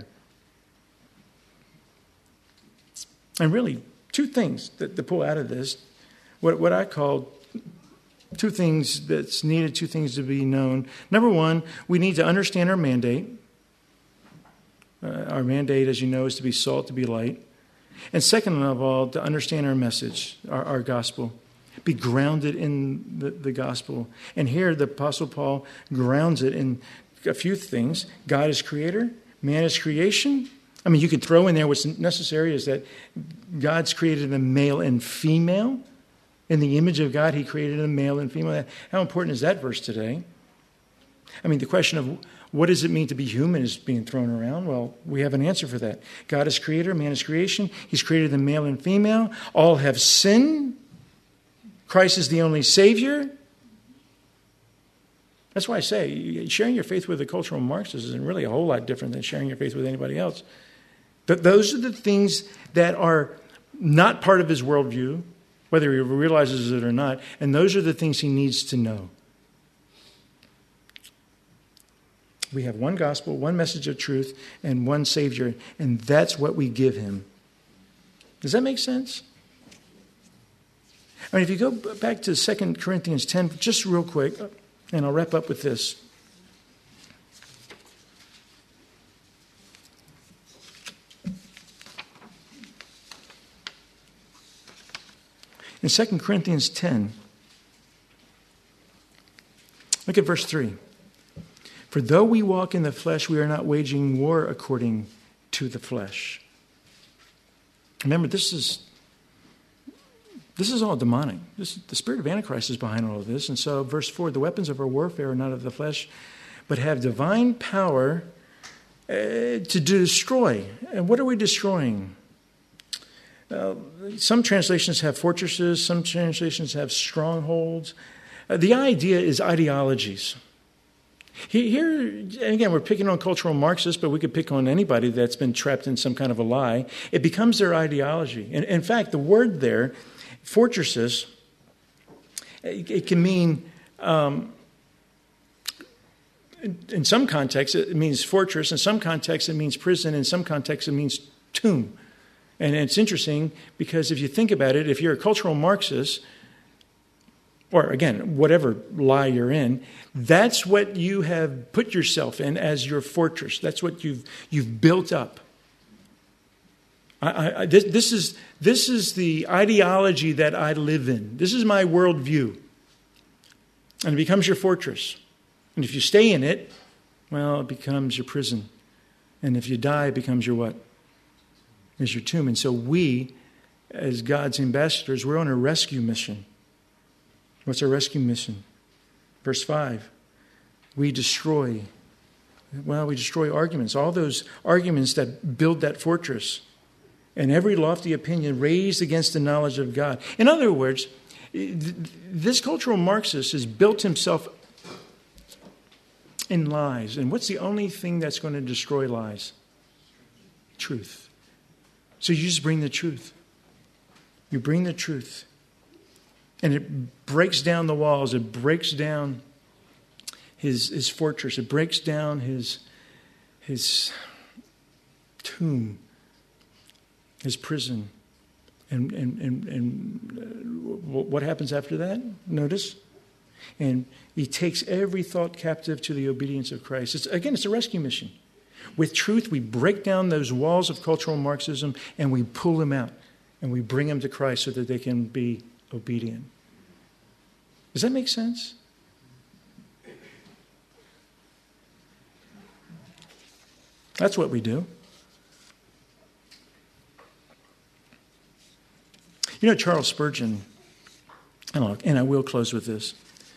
Speaker 1: And really, two things that to pull out of this, what, what I call two things that's needed, two things to be known. Number one, we need to understand our mandate. Uh, our mandate, as you know, is to be salt, to be light. And second of all, to understand our message, our, our gospel. Be grounded in the, the gospel. And here the Apostle Paul grounds it in a few things. God is creator. Man is creation. I mean, you could throw in there what's necessary is that God's created a male and female. In the image of God, he created a male and female. How important is that verse today? I mean, the question of what does it mean to be human is being thrown around. Well, we have an answer for that. God is creator. Man is creation. He's created the male and female. All have sinned. Christ is the only Savior. That's why I say sharing your faith with a cultural Marxist isn't really a whole lot different than sharing your faith with anybody else. But those are the things that are not part of his worldview, whether he realizes it or not, and those are the things he needs to know. We have one gospel, one message of truth, and one Savior, and that's what we give him. Does that make sense? I mean, if you go back to Second Corinthians ten, just real quick, and I'll wrap up with this. In Second Corinthians ten, look at verse three. For though we walk in the flesh, we are not waging war according to the flesh. Remember, this is This is all demonic. This, the spirit of Antichrist is behind all of this. And so, verse four, the weapons of our warfare are not of the flesh, but have divine power uh, to destroy. And what are we destroying? Uh, some translations have fortresses. Some translations have strongholds. Uh, the idea is ideologies. Here, and again, we're picking on cultural Marxists, but we could pick on anybody that's been trapped in some kind of a lie. It becomes their ideology. And in fact, the word there, fortresses, it can mean, um, in some contexts, it means fortress. In some contexts, it means prison. In some contexts, it means tomb. And it's interesting because if you think about it, if you're a cultural Marxist, or again, whatever lie you're in, that's what you have put yourself in as your fortress. That's what you've you've built up. I, I, this, this is this is the ideology that I live in. This is my worldview. And it becomes your fortress. And if you stay in it, well, it becomes your prison. And if you die, it becomes your what? Is your tomb. And so we, as God's ambassadors, we're on a rescue mission. What's our rescue mission? Verse five. We destroy. Well, we destroy arguments. All those arguments that build that fortress. And every lofty opinion raised against the knowledge of God. In other words, this cultural Marxist has built himself in lies. And what's the only thing that's going to destroy lies? Truth. So you just bring the truth. You bring the truth. And it breaks down the walls. It breaks down his, his fortress. It breaks down his, his tomb, his prison. And, and, and, and uh, what happens after that? Notice. And he takes every thought captive to the obedience of Christ. It's, again, it's a rescue mission. With truth, we break down those walls of cultural Marxism and we pull them out. And we bring them to Christ so that they can be obedient. Does that make sense? That's what we do. You know, Charles Spurgeon, and I will close with this.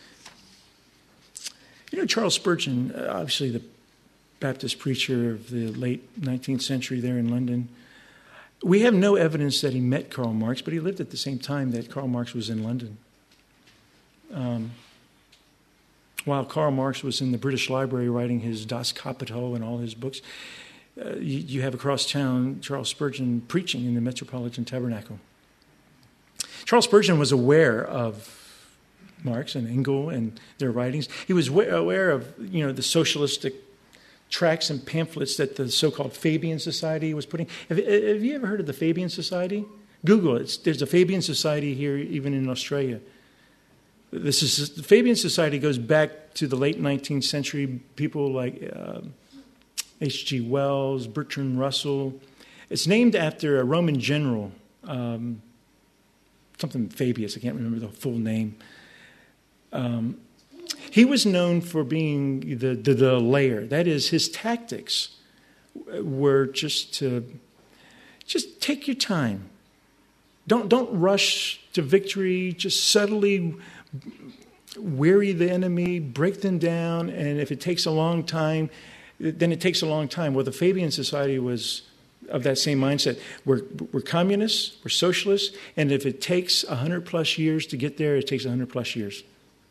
Speaker 1: You know, Charles Spurgeon, obviously the Baptist preacher of the late nineteenth century there in London. We have no evidence that he met Karl Marx, but he lived at the same time that Karl Marx was in London. Um, while Karl Marx was in the British Library writing his Das Kapital and all his books, uh, you, you have across town Charles Spurgeon preaching in the Metropolitan Tabernacle. Charles Spurgeon was aware of Marx and Engels and their writings. He was aware of, you know, the socialistic tracts and pamphlets that the so-called Fabian Society was putting. Have, have you ever heard of the Fabian Society? Google it. It's, there's a Fabian Society here, even in Australia. This is the Fabian Society goes back to the late nineteenth century. People like uh, H G Wells, Bertrand Russell. It's named after a Roman general, um, something Fabius. I can't remember the full name. Um, he was known for being the, the, the layer. That is, his tactics were just to just take your time. Don't don't rush to victory. Just subtly weary the enemy, break them down, and if it takes a long time, then it takes a long time. Well, the Fabian Society was of that same mindset. We're we're communists, we're socialists, and if it takes a hundred plus years to get there, it takes a hundred plus years.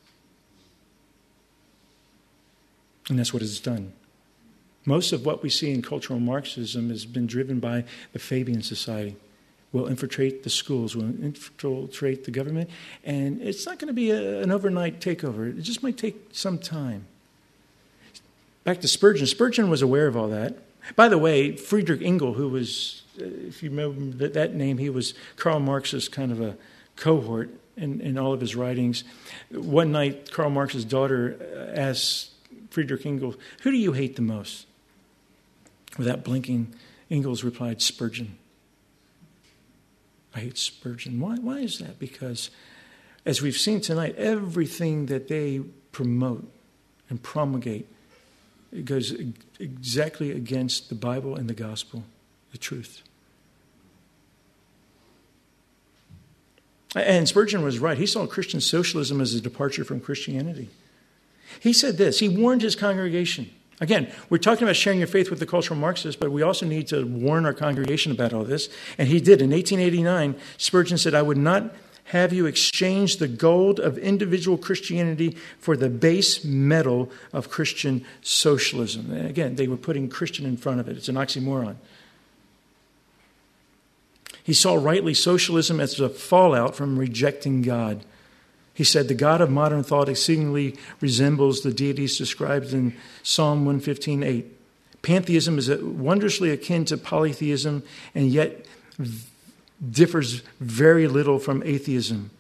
Speaker 1: And that's what it's done. Most of what we see in cultural Marxism has been driven by the Fabian Society. We'll infiltrate the schools, we'll infiltrate the government, and it's not going to be a, an overnight takeover. It just might take some time. Back to Spurgeon. Spurgeon was aware of all that. By the way, Friedrich Engels, who was, if you remember that, that name, he was Karl Marx's kind of a cohort in, in all of his writings. One night, Karl Marx's daughter asked Friedrich Engels, "Who do you hate the most?" Without blinking, Engels replied, "Spurgeon." I hate Spurgeon. Why? Why is that? Because, as we've seen tonight, everything that they promote and promulgate, it goes exactly against the Bible and the gospel, the truth. And Spurgeon was right. He saw Christian socialism as a departure from Christianity. He said this. He warned his congregation. Again, we're talking about sharing your faith with the cultural Marxists, but we also need to warn our congregation about all this. And he did. In eighteen eighty-nine, Spurgeon said, "I would not have you exchange the gold of individual Christianity for the base metal of Christian socialism." And again, they were putting Christian in front of it. It's an oxymoron. He saw rightly socialism as a fallout from rejecting God. He said, "The God of modern thought exceedingly resembles the deities described in Psalm one fifteen eight. Pantheism is wondrously akin to polytheism and yet differs very little from atheism.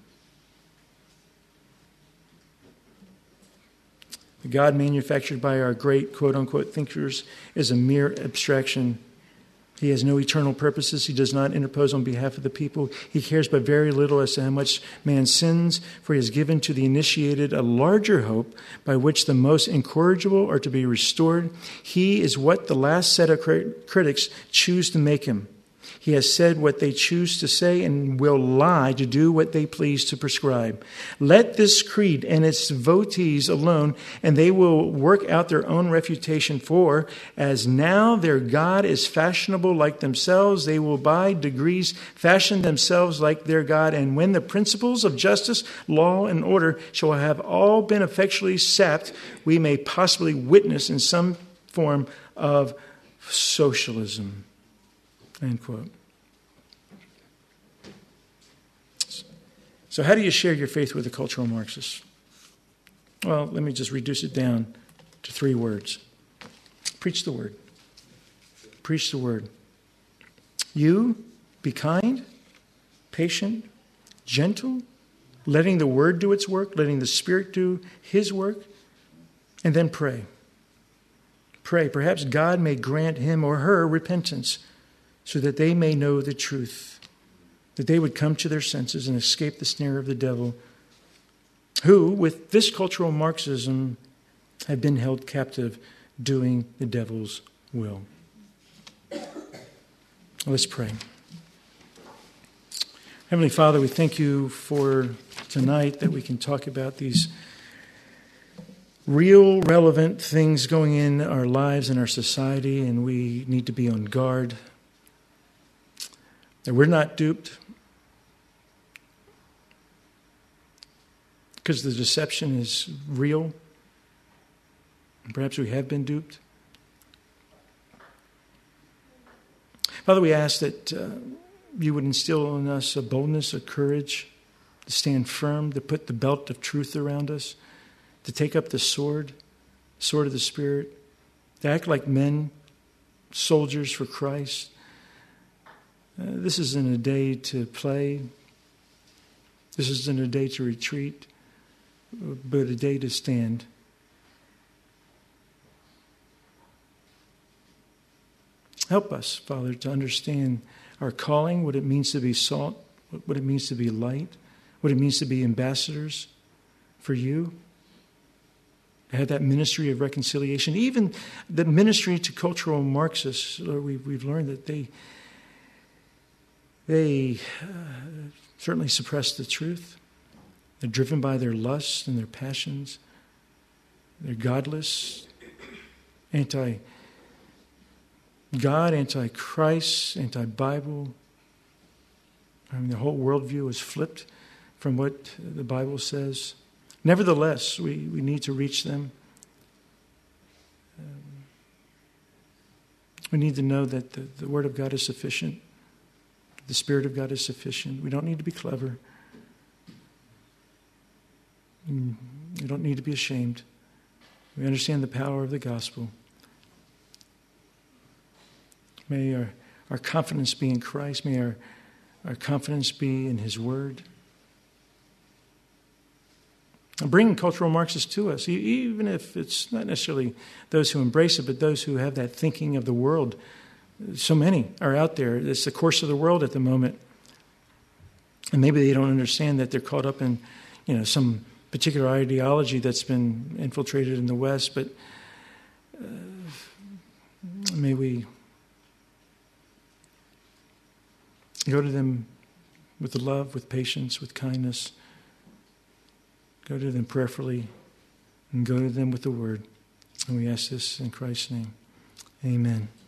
Speaker 1: The God manufactured by our great quote-unquote thinkers is a mere abstraction He has no eternal purposes. He does not interpose on behalf of the people. He cares but very little as to how much man sins, for he has given to the initiated a larger hope by which the most incorrigible are to be restored. He is what the last set of crit- critics choose to make him. He has said what they choose to say and will lie to do what they please to prescribe. Let this creed and its devotees alone, and they will work out their own refutation. For as now their God is fashionable like themselves, they will by degrees fashion themselves like their God. And when the principles of justice, law, and order shall have all been effectually sapped, we may possibly witness in some form of socialism. End quote. So how do you share your faith with a cultural Marxist? Well, let me just reduce it down to three words. Preach the word. Preach the word. You be kind, patient, gentle, letting the word do its work, letting the Spirit do his work, and then pray. Pray. Perhaps God may grant him or her repentance, so that they may know the truth, that they would come to their senses and escape the snare of the devil, who, with this cultural Marxism, have been held captive doing the devil's will. Let's pray. Heavenly Father, we thank you for tonight that we can talk about these real, relevant things going in our lives and our society, and we need to be on guard. That we're not duped because the deception is real. Perhaps we have been duped. Father, we ask that uh, you would instill in us a boldness, a courage to stand firm, to put the belt of truth around us, to take up the sword, sword of the Spirit, to act like men, soldiers for Christ. Uh, this isn't a day to play. This isn't a day to retreat, but a day to stand. Help us, Father, to understand our calling, what it means to be salt, what it means to be light, what it means to be ambassadors for you. To have that ministry of reconciliation, even the ministry to cultural Marxists. Lord, we've, we've learned that they They uh, certainly suppress the truth. They're driven by their lusts and their passions. They're godless, anti-God, anti-Christ, anti-Bible. I mean, the whole worldview is flipped from what the Bible says. Nevertheless, we, we need to reach them. Um, we need to know that the, the Word of God is sufficient. The Spirit of God is sufficient. We don't need to be clever. We don't need to be ashamed. We understand the power of the gospel. May our, our confidence be in Christ. May our, our confidence be in His Word. And bring cultural Marxists to us, even if it's not necessarily those who embrace it, but those who have that thinking of the world. So many are out there. It's the course of the world at the moment. And maybe they don't understand that they're caught up in, you know, some particular ideology that's been infiltrated in the West. But uh, may we go to them with love, with patience, with kindness. Go to them prayerfully and go to them with the Word. And we ask this in Christ's name. Amen.